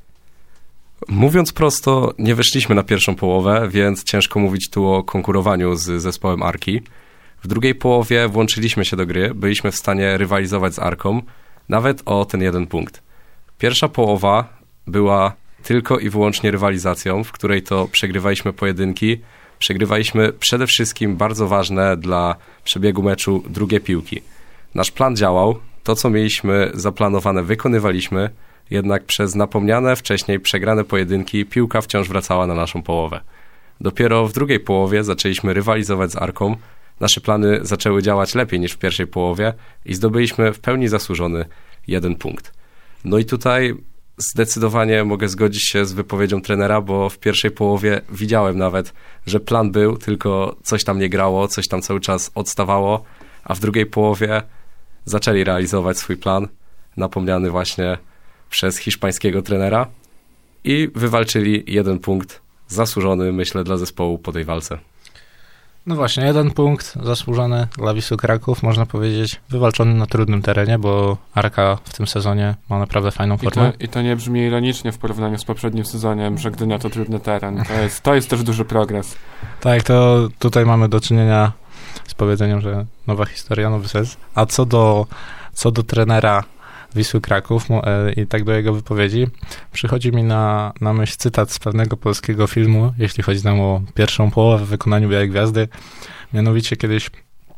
Mówiąc prosto, nie wyszliśmy na pierwszą połowę, więc ciężko mówić tu o konkurowaniu z zespołem Arki. W drugiej połowie włączyliśmy się do gry, byliśmy w stanie rywalizować z Arką, nawet o ten jeden punkt. Pierwsza połowa była tylko i wyłącznie rywalizacją, w której to przegrywaliśmy pojedynki, przegrywaliśmy przede wszystkim bardzo ważne dla przebiegu meczu drugie piłki. Nasz plan działał, to co mieliśmy zaplanowane wykonywaliśmy, jednak przez napomniane wcześniej przegrane pojedynki piłka wciąż wracała na naszą połowę. Dopiero w drugiej połowie zaczęliśmy rywalizować z Arką, nasze plany zaczęły działać lepiej niż w pierwszej połowie i zdobyliśmy w pełni zasłużony jeden punkt. No i tutaj zdecydowanie mogę zgodzić się z wypowiedzią trenera, bo w pierwszej połowie widziałem nawet, że plan był, tylko coś tam nie grało, coś tam cały czas odstawało, a w drugiej połowie zaczęli realizować swój plan, napomniany właśnie przez hiszpańskiego trenera i wywalczyli jeden punkt zasłużony, myślę, dla zespołu po tej walce. No właśnie, jeden punkt zasłużony dla Wisły Kraków, można powiedzieć, wywalczony na trudnym terenie, bo Arka w tym sezonie ma naprawdę fajną formę. I to, i to nie brzmi ironicznie w porównaniu z poprzednim sezonem, że Gdynia to trudny teren. To jest, to jest też duży progres. Tak, to tutaj mamy do czynienia z powiedzeniem, że nowa historia, nowy sens. A co do, co do trenera Wisły Kraków i tak do jego wypowiedzi, przychodzi mi na, na myśl cytat z pewnego polskiego filmu, jeśli chodzi nam o pierwszą połowę w wykonaniu Białej Gwiazdy. Mianowicie kiedyś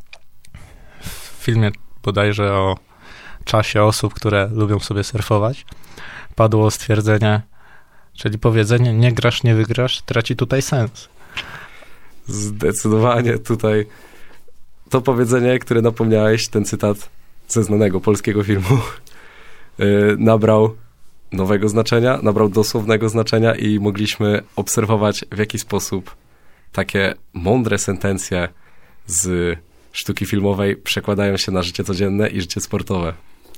w filmie bodajże o czasie osób, które lubią sobie surfować, padło stwierdzenie, czyli powiedzenie nie grasz, nie wygrasz, traci tutaj sens. Zdecydowanie tutaj to powiedzenie, które napomniałeś, ten cytat ze znanego polskiego filmu, nabrał nowego znaczenia, nabrał dosłownego znaczenia i mogliśmy obserwować, w jaki sposób takie mądre sentencje z sztuki filmowej przekładają się na życie codzienne i życie sportowe.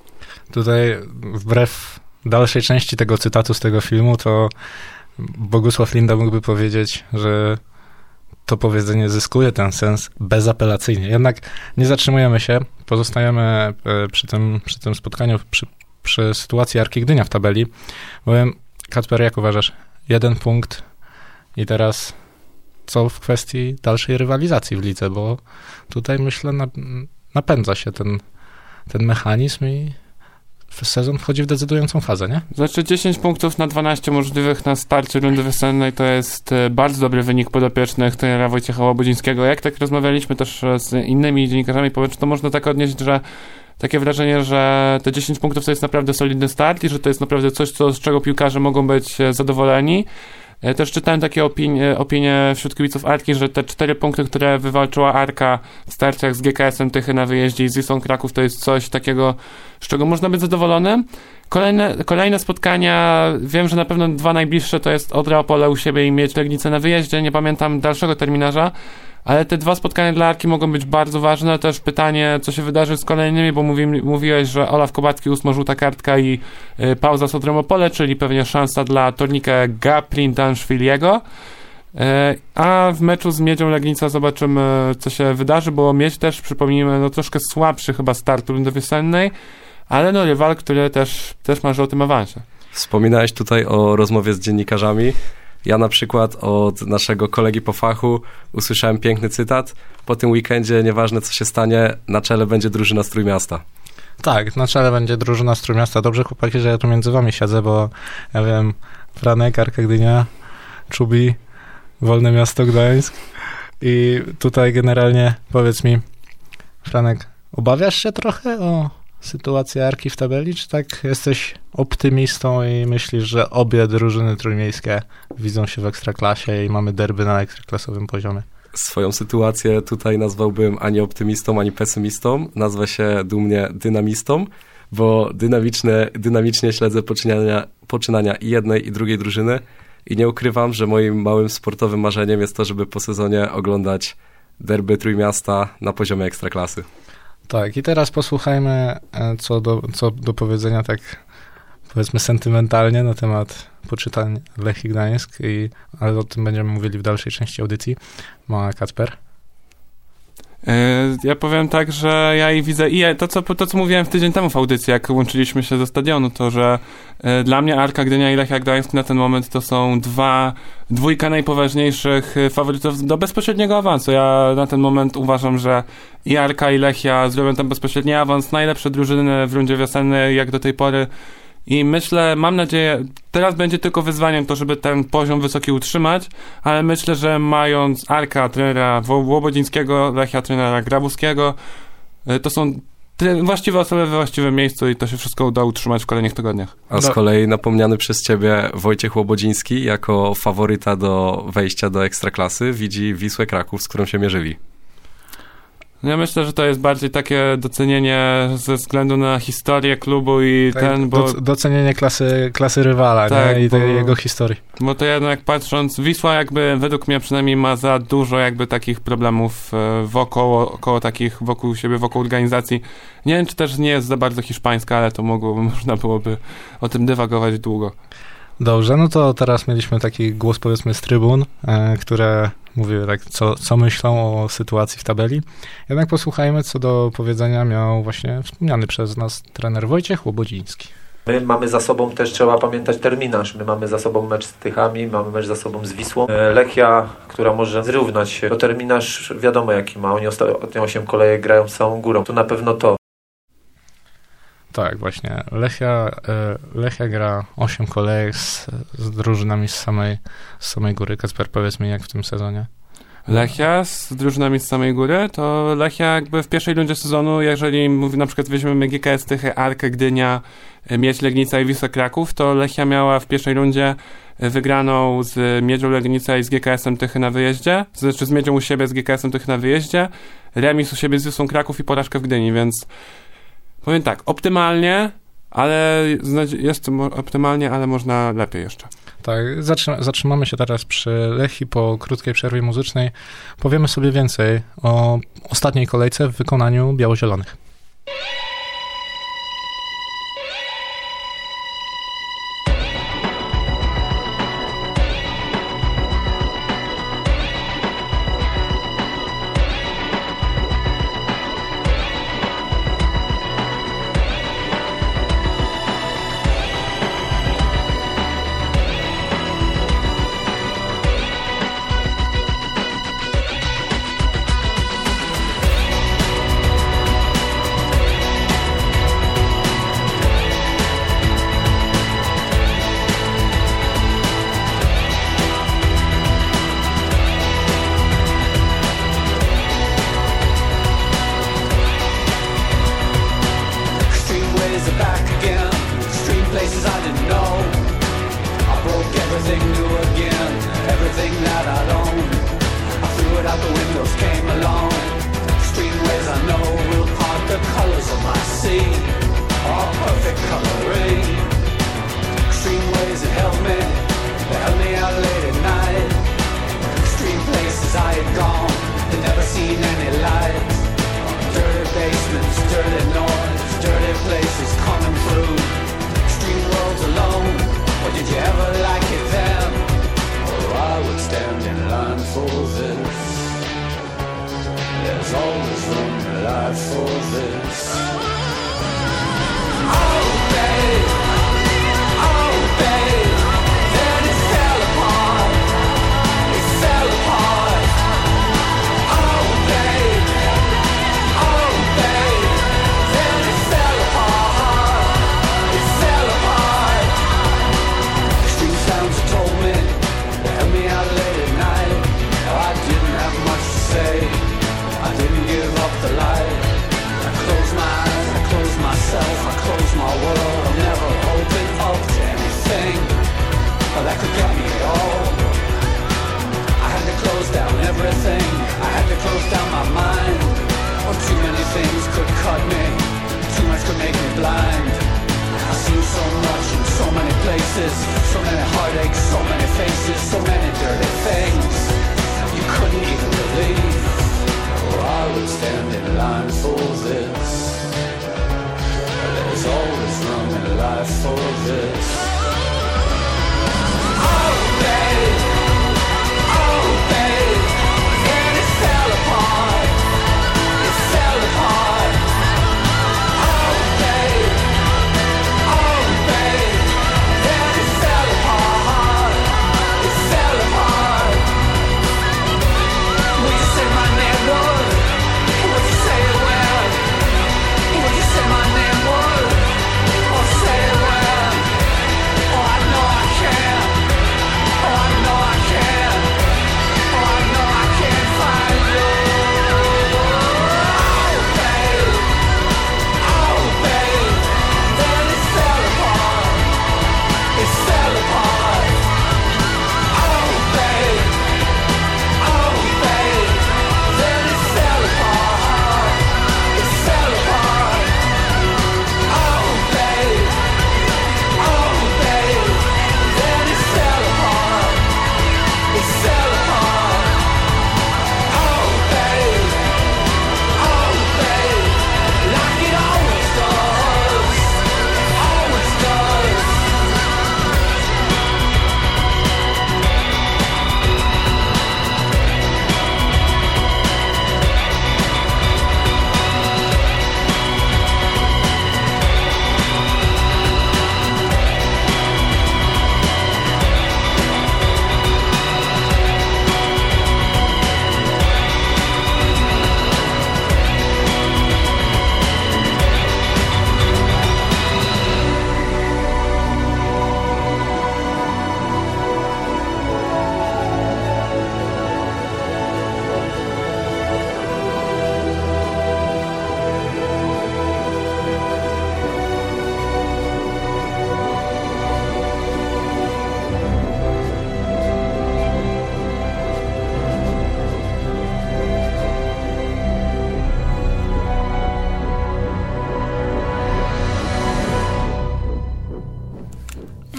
Tutaj wbrew dalszej części tego cytatu z tego filmu, to Bogusław Linda mógłby powiedzieć, że to powiedzenie zyskuje ten sens bezapelacyjnie. Jednak nie zatrzymujemy się, pozostajemy przy tym, przy tym spotkaniu, przy przy sytuacji Arki Gdynia w tabeli, bowiem, Kacper, jak uważasz, jeden punkt i teraz co w kwestii dalszej rywalizacji w lidze, bo tutaj myślę napędza się ten, ten mechanizm i sezon wchodzi w decydującą fazę, nie? Znaczy dziesięć punktów na dwanaście możliwych na starcie rundy wiosennej to jest bardzo dobry wynik podopiecznych trenera Wojciecha Łabodzińskiego. Jak tak rozmawialiśmy też z innymi dziennikarzami, powiem, to można tak odnieść, że takie wrażenie, że te dziesięć punktów to jest naprawdę solidny start i że to jest naprawdę coś, co, z czego piłkarze mogą być zadowoleni. Też czytałem takie opinie, opinie wśród kibiców Arki, że te cztery punkty, które wywalczyła Arka w starciach z G K S-em Tychy na wyjeździe i z Wisłą Kraków, to jest coś takiego, z czego można być zadowolonym. Kolejne, kolejne spotkania, wiem, że na pewno dwa najbliższe to jest Odra Opole u siebie i Miedź Legnicę na wyjeździe, nie pamiętam dalszego terminarza, ale te dwa spotkania dla Arki mogą być bardzo ważne. Też pytanie, co się wydarzy z kolejnymi, bo mówi, mówiłeś, że Olaf Kobacki, ósma żółta kartka i y, pauza z Odrą Opole, czyli pewnie szansa dla Tornika Gaplin Danszwiliego. Y, a w meczu z Miedzią Legnica zobaczymy, co się wydarzy, bo Miedź też, przypomnijmy, no troszkę słabszy chyba start rundy wiosennej, ale no rywal, który też, też marzy o tym awansie. Wspominałeś tutaj o rozmowie z dziennikarzami. Ja na przykład od naszego kolegi po fachu usłyszałem piękny cytat. Po tym weekendzie, nieważne co się stanie, na czele będzie drużyna z Trójmiasta. Tak, na czele będzie drużyna z Trójmiasta. Dobrze, chłopaki, że ja tu między wami siedzę, bo ja wiem, Franek, Arka Gdynia, Czubi, Wolne Miasto Gdańsk i tutaj generalnie powiedz mi, Franek, obawiasz się trochę o sytuację Arki w tabeli, czy tak jesteś optymistą i myślisz, że obie drużyny trójmiejskie widzą się w Ekstraklasie i mamy derby na ekstraklasowym poziomie? Swoją sytuację tutaj nazwałbym ani optymistą, ani pesymistą. Nazwę się dumnie dynamistą, bo dynamiczne, dynamicznie śledzę poczynania, poczynania i jednej, i drugiej drużyny i nie ukrywam, że moim małym sportowym marzeniem jest to, żeby po sezonie oglądać derby Trójmiasta na poziomie ekstraklasy. Tak, i teraz posłuchajmy, co do, co do powiedzenia tak, powiedzmy, sentymentalnie na temat poczytań Lechii Gdańsk, i, ale o tym będziemy mówili w dalszej części audycji. Ma Kacper? Ja powiem tak, że ja i widzę, i to co, to co mówiłem w tydzień temu w audycji, jak łączyliśmy się ze stadionu, to że dla mnie Arka Gdynia i Lechia Gdańsk na ten moment to są dwa, dwójka najpoważniejszych faworytów do bezpośredniego awansu. Ja na ten moment uważam, że i Arka i Lechia zrobią tam bezpośredni awans, najlepsze drużyny w rundzie wiosennej jak do tej pory. I myślę, mam nadzieję, teraz będzie tylko wyzwaniem to, żeby ten poziom wysoki utrzymać, ale myślę, że mając Arka, trenera Łobodzińskiego, Lechia, trenera Grabowskiego, to są właściwe osoby we właściwym miejscu i to się wszystko uda utrzymać w kolejnych tygodniach. A z kolei napomniany przez ciebie Wojciech Łobodziński jako faworyta do wejścia do Ekstraklasy widzi Wisłę Kraków, z którą się mierzyli. Ja myślę, że to jest bardziej takie docenienie ze względu na historię klubu i tak, ten, bo... Docenienie klasy, klasy rywala, tak, nie? I bo, tej jego historii. Bo to jednak patrząc, Wisła jakby według mnie przynajmniej ma za dużo jakby takich problemów wokoło, około takich, wokół siebie, wokół organizacji. Nie wiem, czy też nie jest za bardzo hiszpańska, ale to mogłoby, można byłoby o tym dywagować długo. Dobrze, no to teraz mieliśmy taki głos, powiedzmy, z trybun, e, które mówiły tak, co, co myślą o sytuacji w tabeli. Jednak posłuchajmy, co do powiedzenia miał właśnie wspomniany przez nas trener Wojciech Łobodziński. My mamy za sobą też, trzeba pamiętać terminarz. My mamy za sobą mecz z Tychami, mamy mecz za sobą z Wisłą. Lechia, która może zrównać się, to terminarz wiadomo jaki ma. Oni ostatnio osiem kolejek grają z całą górą. To na pewno to. Tak, właśnie. Lechia, Lechia gra osiem kolejek z, z drużynami z samej, z samej góry. Kacper, powiedz mi, jak w tym sezonie? Lechia z drużynami z samej góry, to Lechia jakby w pierwszej rundzie sezonu, jeżeli na przykład weźmiemy G K S Tychy, Arkę Gdynia, Miedź Legnica i Wisłę Kraków, to Lechia miała w pierwszej rundzie wygraną z Miedzią Legnica i z G K S-em Tychy na wyjeździe, znaczy z Miedzią u siebie, z G K S-em Tychy na wyjeździe, remis u siebie z Wisłą Kraków i porażkę w Gdyni, więc powiem tak, optymalnie, ale jest to optymalnie, ale można lepiej jeszcze. Tak, zatrzymamy się teraz przy Lechii po krótkiej przerwie muzycznej. Powiemy sobie więcej o ostatniej kolejce w wykonaniu biało-zielonych.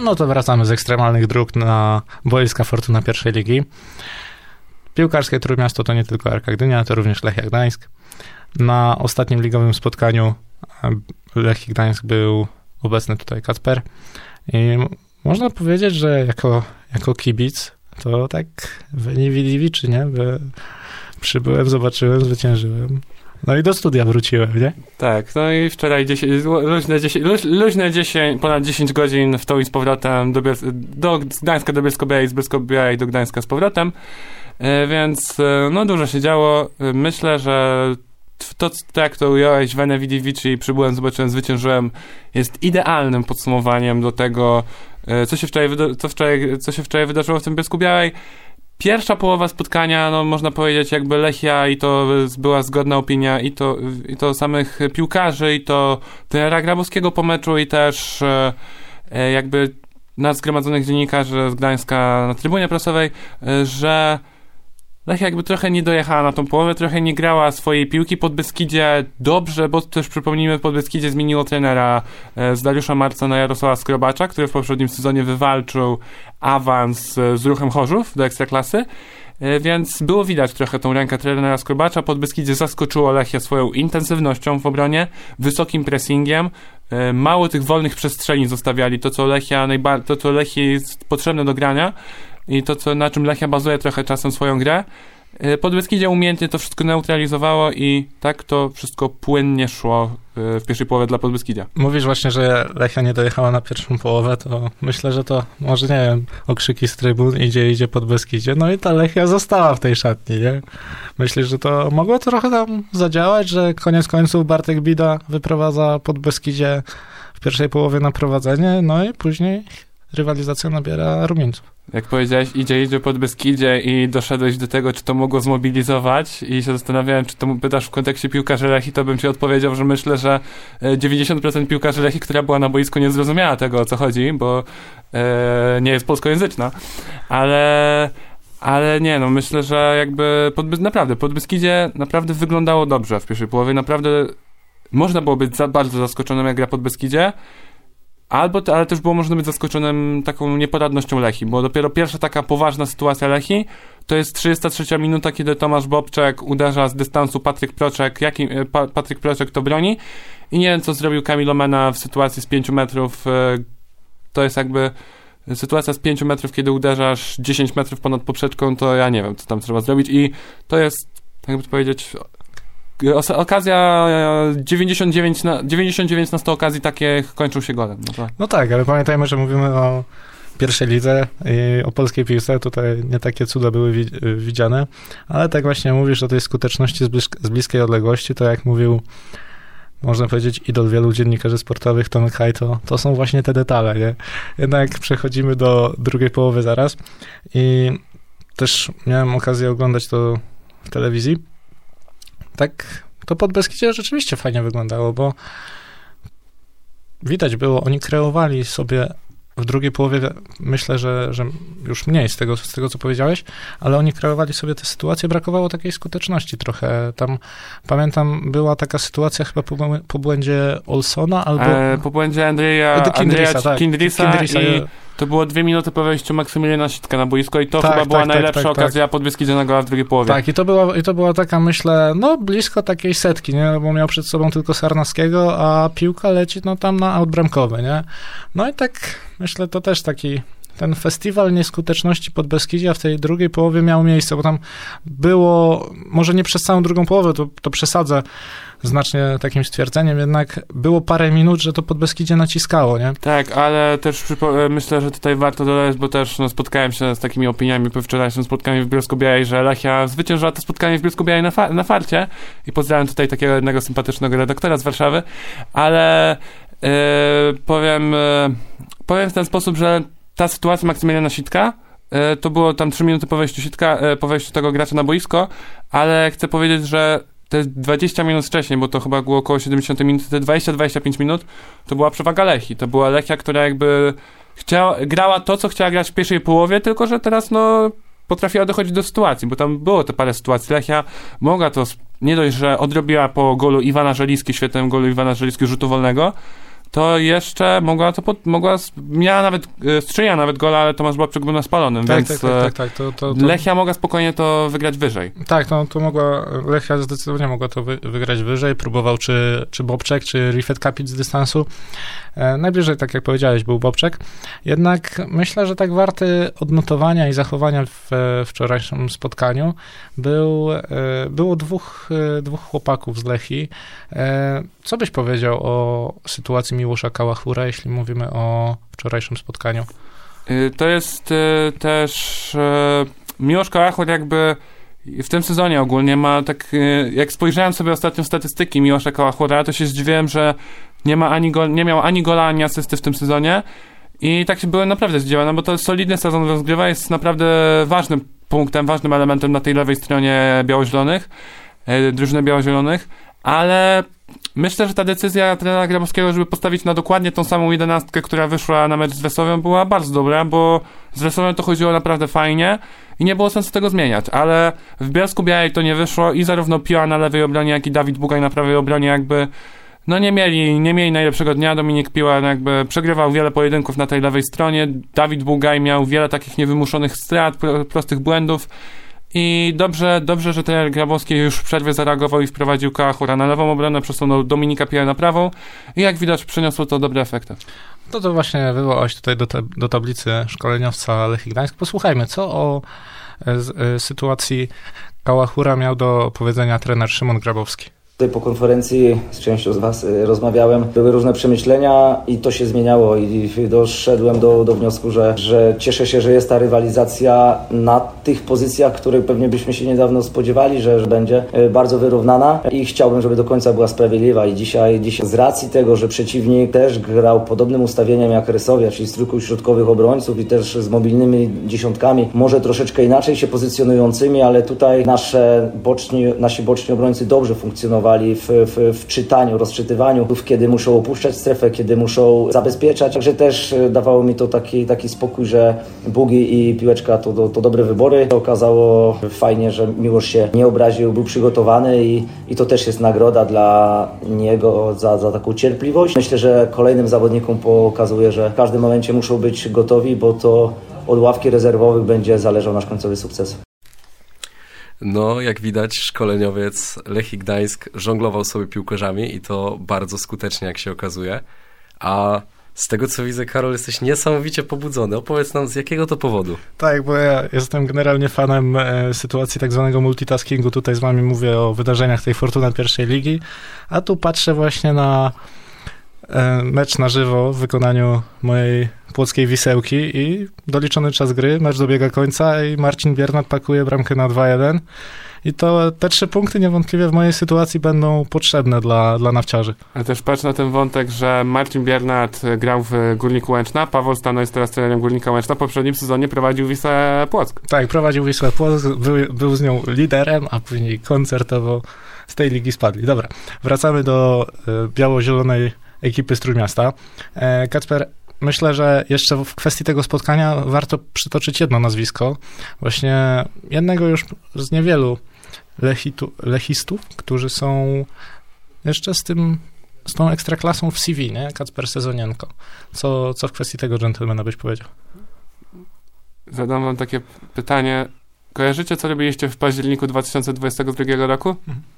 No to wracamy z ekstremalnych dróg na boiska Fortuna pierwszej ligi. Piłkarskie Trójmiasto to nie tylko Arka Gdynia, to również Lechia Gdańsk. Na ostatnim ligowym spotkaniu Lechii Gdańsk był obecny tutaj Kacper i można powiedzieć, że jako, jako kibic to tak wyniewiliwi, czy nie? By przybyłem, zobaczyłem, zwyciężyłem. No i do studia wróciłem, nie? Tak, no i wczoraj dziesięć, luźne, dziesięć, luź, luźne dziesięć, ponad dziesięć godzin w tą i z powrotem do, do Gdańska do Bielsko-Białej, z Bielsko-Białej do Gdańska z powrotem, więc no dużo się działo. Myślę, że to, tak to ująłeś, Veni Vidi Vici, przybyłem, zobaczyłem, zwyciężyłem, jest idealnym podsumowaniem do tego, co się wczoraj, co wczoraj, co się wczoraj wydarzyło w tym Bielsku-Białej. Pierwsza połowa spotkania, no można powiedzieć, jakby Lechia i to była zgodna opinia i to, i to samych piłkarzy, i to trenera Grabowskiego po meczu, i też e, jakby nas zgromadzonych dziennikarzy z Gdańska na trybunie prasowej, e, że Lechia jakby trochę nie dojechała na tą połowę, trochę nie grała swojej piłki. Podbeskidzie dobrze, bo też przypomnijmy, Podbeskidzie zmieniło trenera z Dariusza Marca na Jarosława Skrobacza, który w poprzednim sezonie wywalczył awans z Ruchem Chorzów do Ekstraklasy, więc było widać trochę tą rękę trenera Skrobacza. Podbeskidzie zaskoczyło Lechię swoją intensywnością w obronie, wysokim pressingiem, mało tych wolnych przestrzeni zostawiali, to co Lechia najba- to co Lechii jest potrzebne do grania i to, co, na czym Lechia bazuje trochę czasem swoją grę. Podbeskidzie umiejętnie to wszystko neutralizowało i tak to wszystko płynnie szło w pierwszej połowie dla Podbeskidzia. Mówisz właśnie, że Lechia nie dojechała na pierwszą połowę, to myślę, że to może, nie wiem, okrzyki z trybun, idzie, idzie Podbeskidzie, no i ta Lechia została w tej szatni, nie? Myślisz, że to mogło trochę tam zadziałać, że koniec końców Bartek Bida wyprowadza Podbeskidzie w pierwszej połowie na prowadzenie, no i później rywalizacja nabiera rumieńców. Jak powiedziałeś, idzie, idzie pod Beskidzie i doszedłeś do tego, czy to mogło zmobilizować i się zastanawiałem, czy to pytasz w kontekście piłkarzy Lechii, to bym ci odpowiedział, że myślę, że dziewięćdziesiąt procent piłkarzy Lechii, która była na boisku, nie zrozumiała tego, o co chodzi, bo e, nie jest polskojęzyczna, ale ale nie, no myślę, że jakby pod, naprawdę, pod Beskidzie naprawdę wyglądało dobrze w pierwszej połowie, naprawdę można było być za, bardzo zaskoczonym, jak gra pod Beskidzie. Albo, ale też było można być zaskoczonym taką nieporadnością Lechii, bo dopiero pierwsza taka poważna sytuacja Lechii to jest trzydziesta trzecia minuta, kiedy Tomasz Bobczek uderza z dystansu Patryk Proczek, jaki, pa, Patryk Proczek to broni i nie wiem, co zrobił Kamil Omena w sytuacji z pięciu metrów. To jest jakby sytuacja z pięciu metrów, kiedy uderzasz dziesięć metrów ponad poprzeczką, to ja nie wiem, co tam trzeba zrobić i to jest, jakby to powiedzieć, okazja dziewięćdziesiąt dziewięć na, dziewięćdziesiąt dziewięć na sto okazji takich kończą się golem. No, to. no tak, ale pamiętajmy, że mówimy o pierwszej lidze i o polskiej piłce. Tutaj nie takie cuda były wi- widziane, ale tak właśnie mówisz o tej skuteczności z, blisk- z bliskiej odległości, to jak mówił, można powiedzieć, idol wielu dziennikarzy sportowych, Tomek Haj, to, to są właśnie te detale, nie? Jednak przechodzimy do drugiej połowy zaraz i też miałem okazję oglądać to w telewizji. Tak, to pod Beskidzie rzeczywiście fajnie wyglądało, bo widać było, oni kreowali sobie w drugiej połowie, myślę, że, że już mniej z tego, z tego, co powiedziałeś, ale oni kreowali sobie te sytuacje, brakowało takiej skuteczności trochę. Tam, pamiętam, była taka sytuacja chyba po, po błędzie Olsona, albo... E, po błędzie Andrzeja Kindrisa, tak. Kindrisa, Kindrisa i to było dwie minuty po wejściu Maksymiliana Sitka na boisko i to tak, chyba była tak, najlepsza tak, tak, okazja tak. pod Beskidzie na gola w drugiej połowie. Tak, i to, była, i to była taka, myślę, no blisko takiej setki, nie, bo miał przed sobą tylko Sarnackiego, a piłka leci no tam na aut bramkowy, nie? No i tak, myślę, to też taki ten festiwal nieskuteczności pod Beskidzia w tej drugiej połowie miał miejsce, bo tam było, może nie przez całą drugą połowę, to, to przesadzę znacznie takim stwierdzeniem, jednak było parę minut, że to pod Beskidzie naciskało, nie? Tak, ale też przypo- myślę, że tutaj warto dodać, bo też no, spotkałem się z takimi opiniami po wczorajszym spotkaniu w Bielsko-Białej, że Lechia zwyciężyła to spotkanie w Bielsko-Białej na, fa- na farcie i pozdrawiam tutaj takiego jednego sympatycznego redaktora z Warszawy, ale yy, powiem, yy, powiem w ten sposób, że ta sytuacja Maksymiliana Sitka, yy, to było tam trzy minuty po wejściu Sitka, yy, po wejściu tego gracza na boisko, ale chcę powiedzieć, że te dwadzieścia minut wcześniej, bo to chyba było około siedemdziesiąt minut, te dwadzieścia do dwudziestu pięciu minut, to była przewaga Lechii. To była Lechia, która jakby chciała, grała to, co chciała grać w pierwszej połowie, tylko że teraz no potrafiła dochodzić do sytuacji, bo tam było te parę sytuacji. Lechia mogła to, nie dość, że odrobiła po golu Iwana Żeliski, świetnym golu Iwana Żeliski rzutu wolnego, to jeszcze mogła, to pod, mogła, miała nawet, strzeliła nawet gola, ale Tomasz Bobczyk był na spalonym, tak, więc tak, tak, tak, tak. To, to, to... Lechia mogła spokojnie to wygrać wyżej. Tak, to, to mogła, Lechia zdecydowanie mogła to wy, wygrać wyżej, próbował czy, czy Bobczek, czy Rifet Kapic z dystansu. E, najbliżej, tak jak powiedziałeś, był Bobczek. Jednak myślę, że tak warty odnotowania i zachowania w e, wczorajszym spotkaniu był, e, było dwóch, e, dwóch chłopaków z Lechii. E, co byś powiedział o sytuacji Miłosza Kałachura, jeśli mówimy o wczorajszym spotkaniu? To jest y, też y, Miłosz Kałachur jakby w tym sezonie ogólnie ma tak, y, jak spojrzałem sobie ostatnio statystyki Miłosza Kałachura, to się zdziwiłem, że nie ma ani gol, nie miał ani gola, ani asysty w tym sezonie i tak się byłem naprawdę zdziwiony, bo to solidny sezon rozgrywa, jest naprawdę ważnym punktem, ważnym elementem na tej lewej stronie biało-zielonych, y, drużyny biało-zielonych, ale myślę, że ta decyzja trenera Grabowskiego, żeby postawić na dokładnie tą samą jedenastkę, która wyszła na mecz z Wrocławiem, była bardzo dobra, bo z Wrocławiem to chodziło naprawdę fajnie i nie było sensu tego zmieniać, ale w Bielsku-Białej to nie wyszło i zarówno Piła na lewej obronie, jak i Dawid Bugaj na prawej obronie jakby no nie mieli, nie mieli najlepszego dnia. Dominik Piła jakby przegrywał wiele pojedynków na tej lewej stronie, Dawid Bugaj miał wiele takich niewymuszonych strat, prostych błędów. I dobrze, dobrze, że trener Grabowski już w przerwie zareagował i wprowadził Kałachura na lewą obronę, przesunął Dominika Piłę na prawą i jak widać przyniosło to dobre efekty. No to właśnie wywołałeś tutaj do, te, do tablicy szkoleniowca Lechii Gdańsk. Posłuchajmy, co o z, y, sytuacji Kałachura miał do powiedzenia trener Szymon Grabowski. Tutaj po konferencji z częścią z Was rozmawiałem, były różne przemyślenia i to się zmieniało i doszedłem do, do wniosku, że, że cieszę się, że jest ta rywalizacja na tych pozycjach, których pewnie byśmy się niedawno spodziewali, że, że będzie bardzo wyrównana i chciałbym, żeby do końca była sprawiedliwa i dzisiaj, dzisiaj z racji tego, że przeciwnik też grał podobnym ustawieniem jak Resowia, czyli z trójką środkowych obrońców i też z mobilnymi dziesiątkami, może troszeczkę inaczej się pozycjonującymi, ale tutaj nasze boczni, nasi boczni obrońcy dobrze funkcjonowali W, w, w czytaniu, rozczytywaniu, kiedy muszą opuszczać strefę, kiedy muszą zabezpieczać. Także też dawało mi to taki, taki spokój, że Bugi i Piłeczka to, to, to dobre wybory. To okazało fajnie, że Miłosz się nie obraził, był przygotowany i, i to też jest nagroda dla niego za, za taką cierpliwość. Myślę, że kolejnym zawodnikom pokazuje, że w każdym momencie muszą być gotowi, bo to od ławki rezerwowych będzie zależał nasz końcowy sukces. No, jak widać, szkoleniowiec Lechii Gdańsk żonglował sobie piłkarzami i to bardzo skutecznie, jak się okazuje. A z tego, co widzę, Karol, jesteś niesamowicie pobudzony. Opowiedz nam, z jakiego to powodu? Tak, bo ja jestem generalnie fanem e, sytuacji tak zwanego multitaskingu. Tutaj z wami mówię o wydarzeniach tej Fortuna pierwszej ligi, a tu patrzę właśnie na e, mecz na żywo w wykonaniu mojej płockiej Wisełki i doliczony czas gry, mecz dobiega końca i Marcin Biernat pakuje bramkę na dwa jeden. I to te trzy punkty niewątpliwie w mojej sytuacji będą potrzebne dla, dla nawciarzy. Ale też patrz na ten wątek, że Marcin Biernat grał w Górniku Łęczna, Paweł Stano jest teraz trenerem Górnika Łęczna, w poprzednim sezonie prowadził Wisłę Płock. Tak, prowadził Wisłę Płock, był, był z nią liderem, a później koncertowo z tej ligi spadli. Dobra, wracamy do y, biało-zielonej ekipy z Trójmiasta. E, Kacper, myślę, że jeszcze w kwestii tego spotkania warto przytoczyć jedno nazwisko, właśnie jednego już z niewielu lechitu, lechistów, którzy są jeszcze z tym, z tą ekstraklasą w C V, nie? Kacper Sezonienko. Co, co w kwestii tego dżentelmena byś powiedział? Zadam wam takie pytanie. Kojarzycie, co robiliście w październiku dwa tysiące dwudziestego drugiego roku?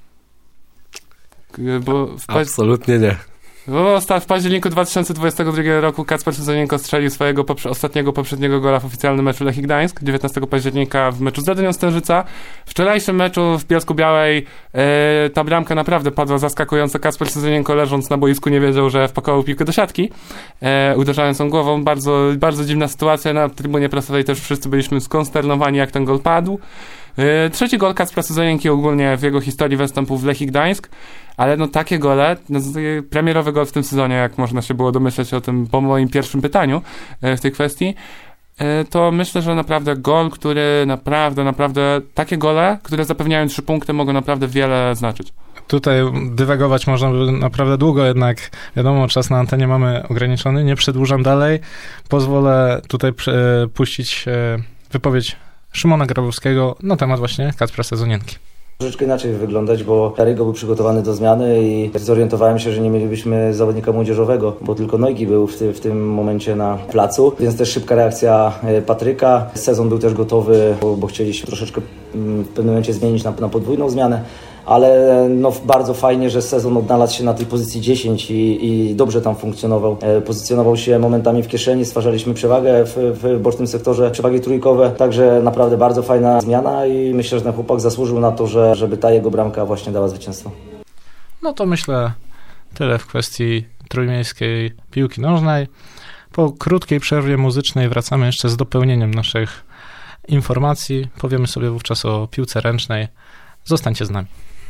Bo w paź... Absolutnie nie. Bo w październiku dwa tysiące dwudziestego drugiego roku Kacper Sezonienko strzelił swojego poprze- ostatniego poprzedniego gola w oficjalnym meczu Lechii Gdańsk dziewiętnastego października w meczu z Zadynią Stężyca. W wczorajszym meczu w Bielsku-Białej e, ta bramka naprawdę padła zaskakująco. Kacper Sezonienko, leżąc na boisku, nie wiedział, że wpakował piłkę do siatki, e, uderzając ją głową. Bardzo, bardzo dziwna sytuacja. Na trybunie prasowej też wszyscy byliśmy skonsternowani, jak ten gol padł. E, trzeci gol Kacpra Sezonienki ogólnie w jego historii występu w Lechii Gdańsk. Ale no takie gole, no, premierowy gol w tym sezonie, jak można się było domyśleć o tym po moim pierwszym pytaniu e, w tej kwestii, e, to myślę, że naprawdę gol, który naprawdę, naprawdę, takie gole, które zapewniają trzy punkty, mogą naprawdę wiele znaczyć. Tutaj dywagować można by naprawdę długo, jednak wiadomo, czas na antenie mamy ograniczony, nie przedłużam dalej. Pozwolę tutaj puścić wypowiedź Szymona Grabowskiego na temat właśnie Kacpra Sezonienki. troszeczkę inaczej wyglądać, bo Karygo był przygotowany do zmiany i zorientowałem się, że nie mielibyśmy zawodnika młodzieżowego, bo tylko Nojki był w, ty, w tym momencie na placu, więc też szybka reakcja Patryka. Sezon był też gotowy, bo, bo chcieliśmy troszeczkę w pewnym momencie zmienić na, na podwójną zmianę. Ale no, bardzo fajnie, że sezon odnalazł się na tej pozycji dziesięć i, i dobrze tam funkcjonował. E, pozycjonował się momentami w kieszeni, stwarzaliśmy przewagę w, w bocznym sektorze, przewagi trójkowe, także naprawdę bardzo fajna zmiana i myślę, że ten chłopak zasłużył na to, że, żeby ta jego bramka właśnie dała zwycięstwo. No to myślę tyle w kwestii trójmiejskiej piłki nożnej. Po krótkiej przerwie muzycznej wracamy jeszcze z dopełnieniem naszych informacji. Powiemy sobie wówczas o piłce ręcznej. Zostańcie z nami.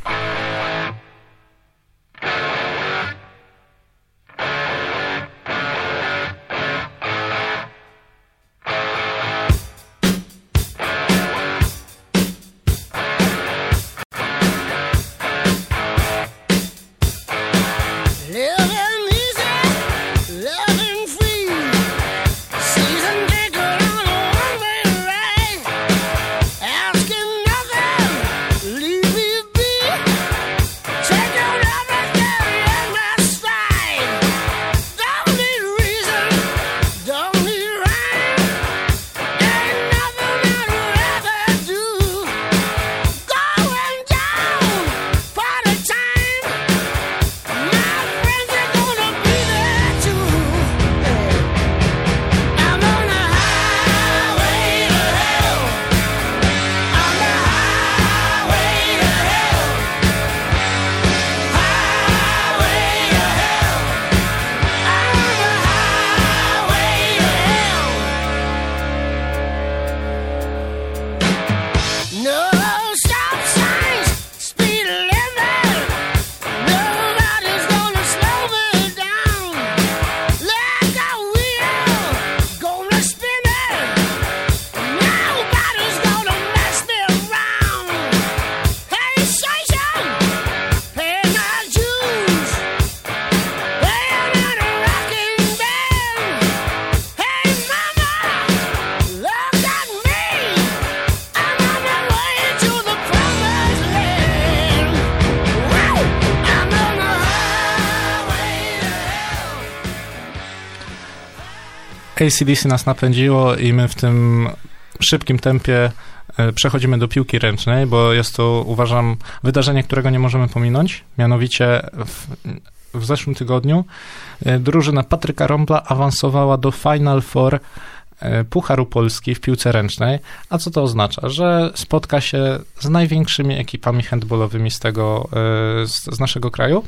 A C D C nas napędziło i my w tym szybkim tempie przechodzimy do piłki ręcznej, bo jest to, uważam, wydarzenie, którego nie możemy pominąć. Mianowicie w, w zeszłym tygodniu drużyna Patryka Rąbla awansowała do Final Four Pucharu Polski w piłce ręcznej. A co to oznacza? Że spotka się z największymi ekipami handballowymi z tego, z, z naszego kraju.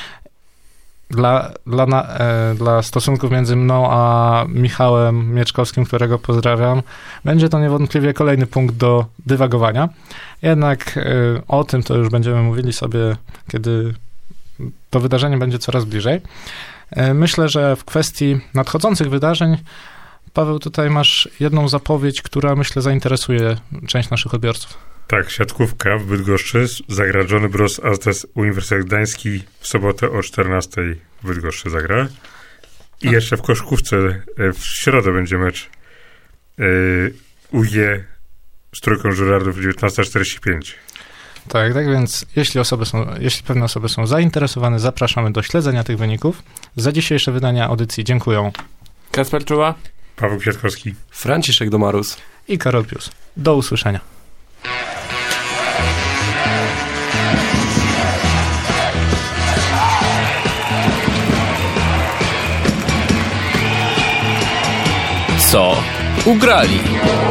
Dla, dla, na, e, dla stosunków między mną a Michałem Mieczkowskim, którego pozdrawiam, będzie to niewątpliwie kolejny punkt do dywagowania. Jednak e, o tym to już będziemy mówili sobie, kiedy to wydarzenie będzie coraz bliżej. E, myślę, że w kwestii nadchodzących wydarzeń, Paweł, tutaj masz jedną zapowiedź, która, myślę, zainteresuje część naszych odbiorców. Tak, siatkówka w Bydgoszczy zagra Johnny Bros. A Z T S Uniwersytet Gdański w sobotę o czternastej w Bydgoszczy zagra. I jeszcze w koszykówce w środę będzie mecz yy, U G z Trójką Żurardów dziewiętnasta czterdzieści pięć. Tak, tak więc jeśli osoby są, jeśli pewne osoby są zainteresowane, zapraszamy do śledzenia tych wyników. Za dzisiejsze wydania audycji dziękuję Kasper Czuła, Paweł Kwiatkowski, Franciszek Domarus i Karol Pius. Do usłyszenia. Co ugrali?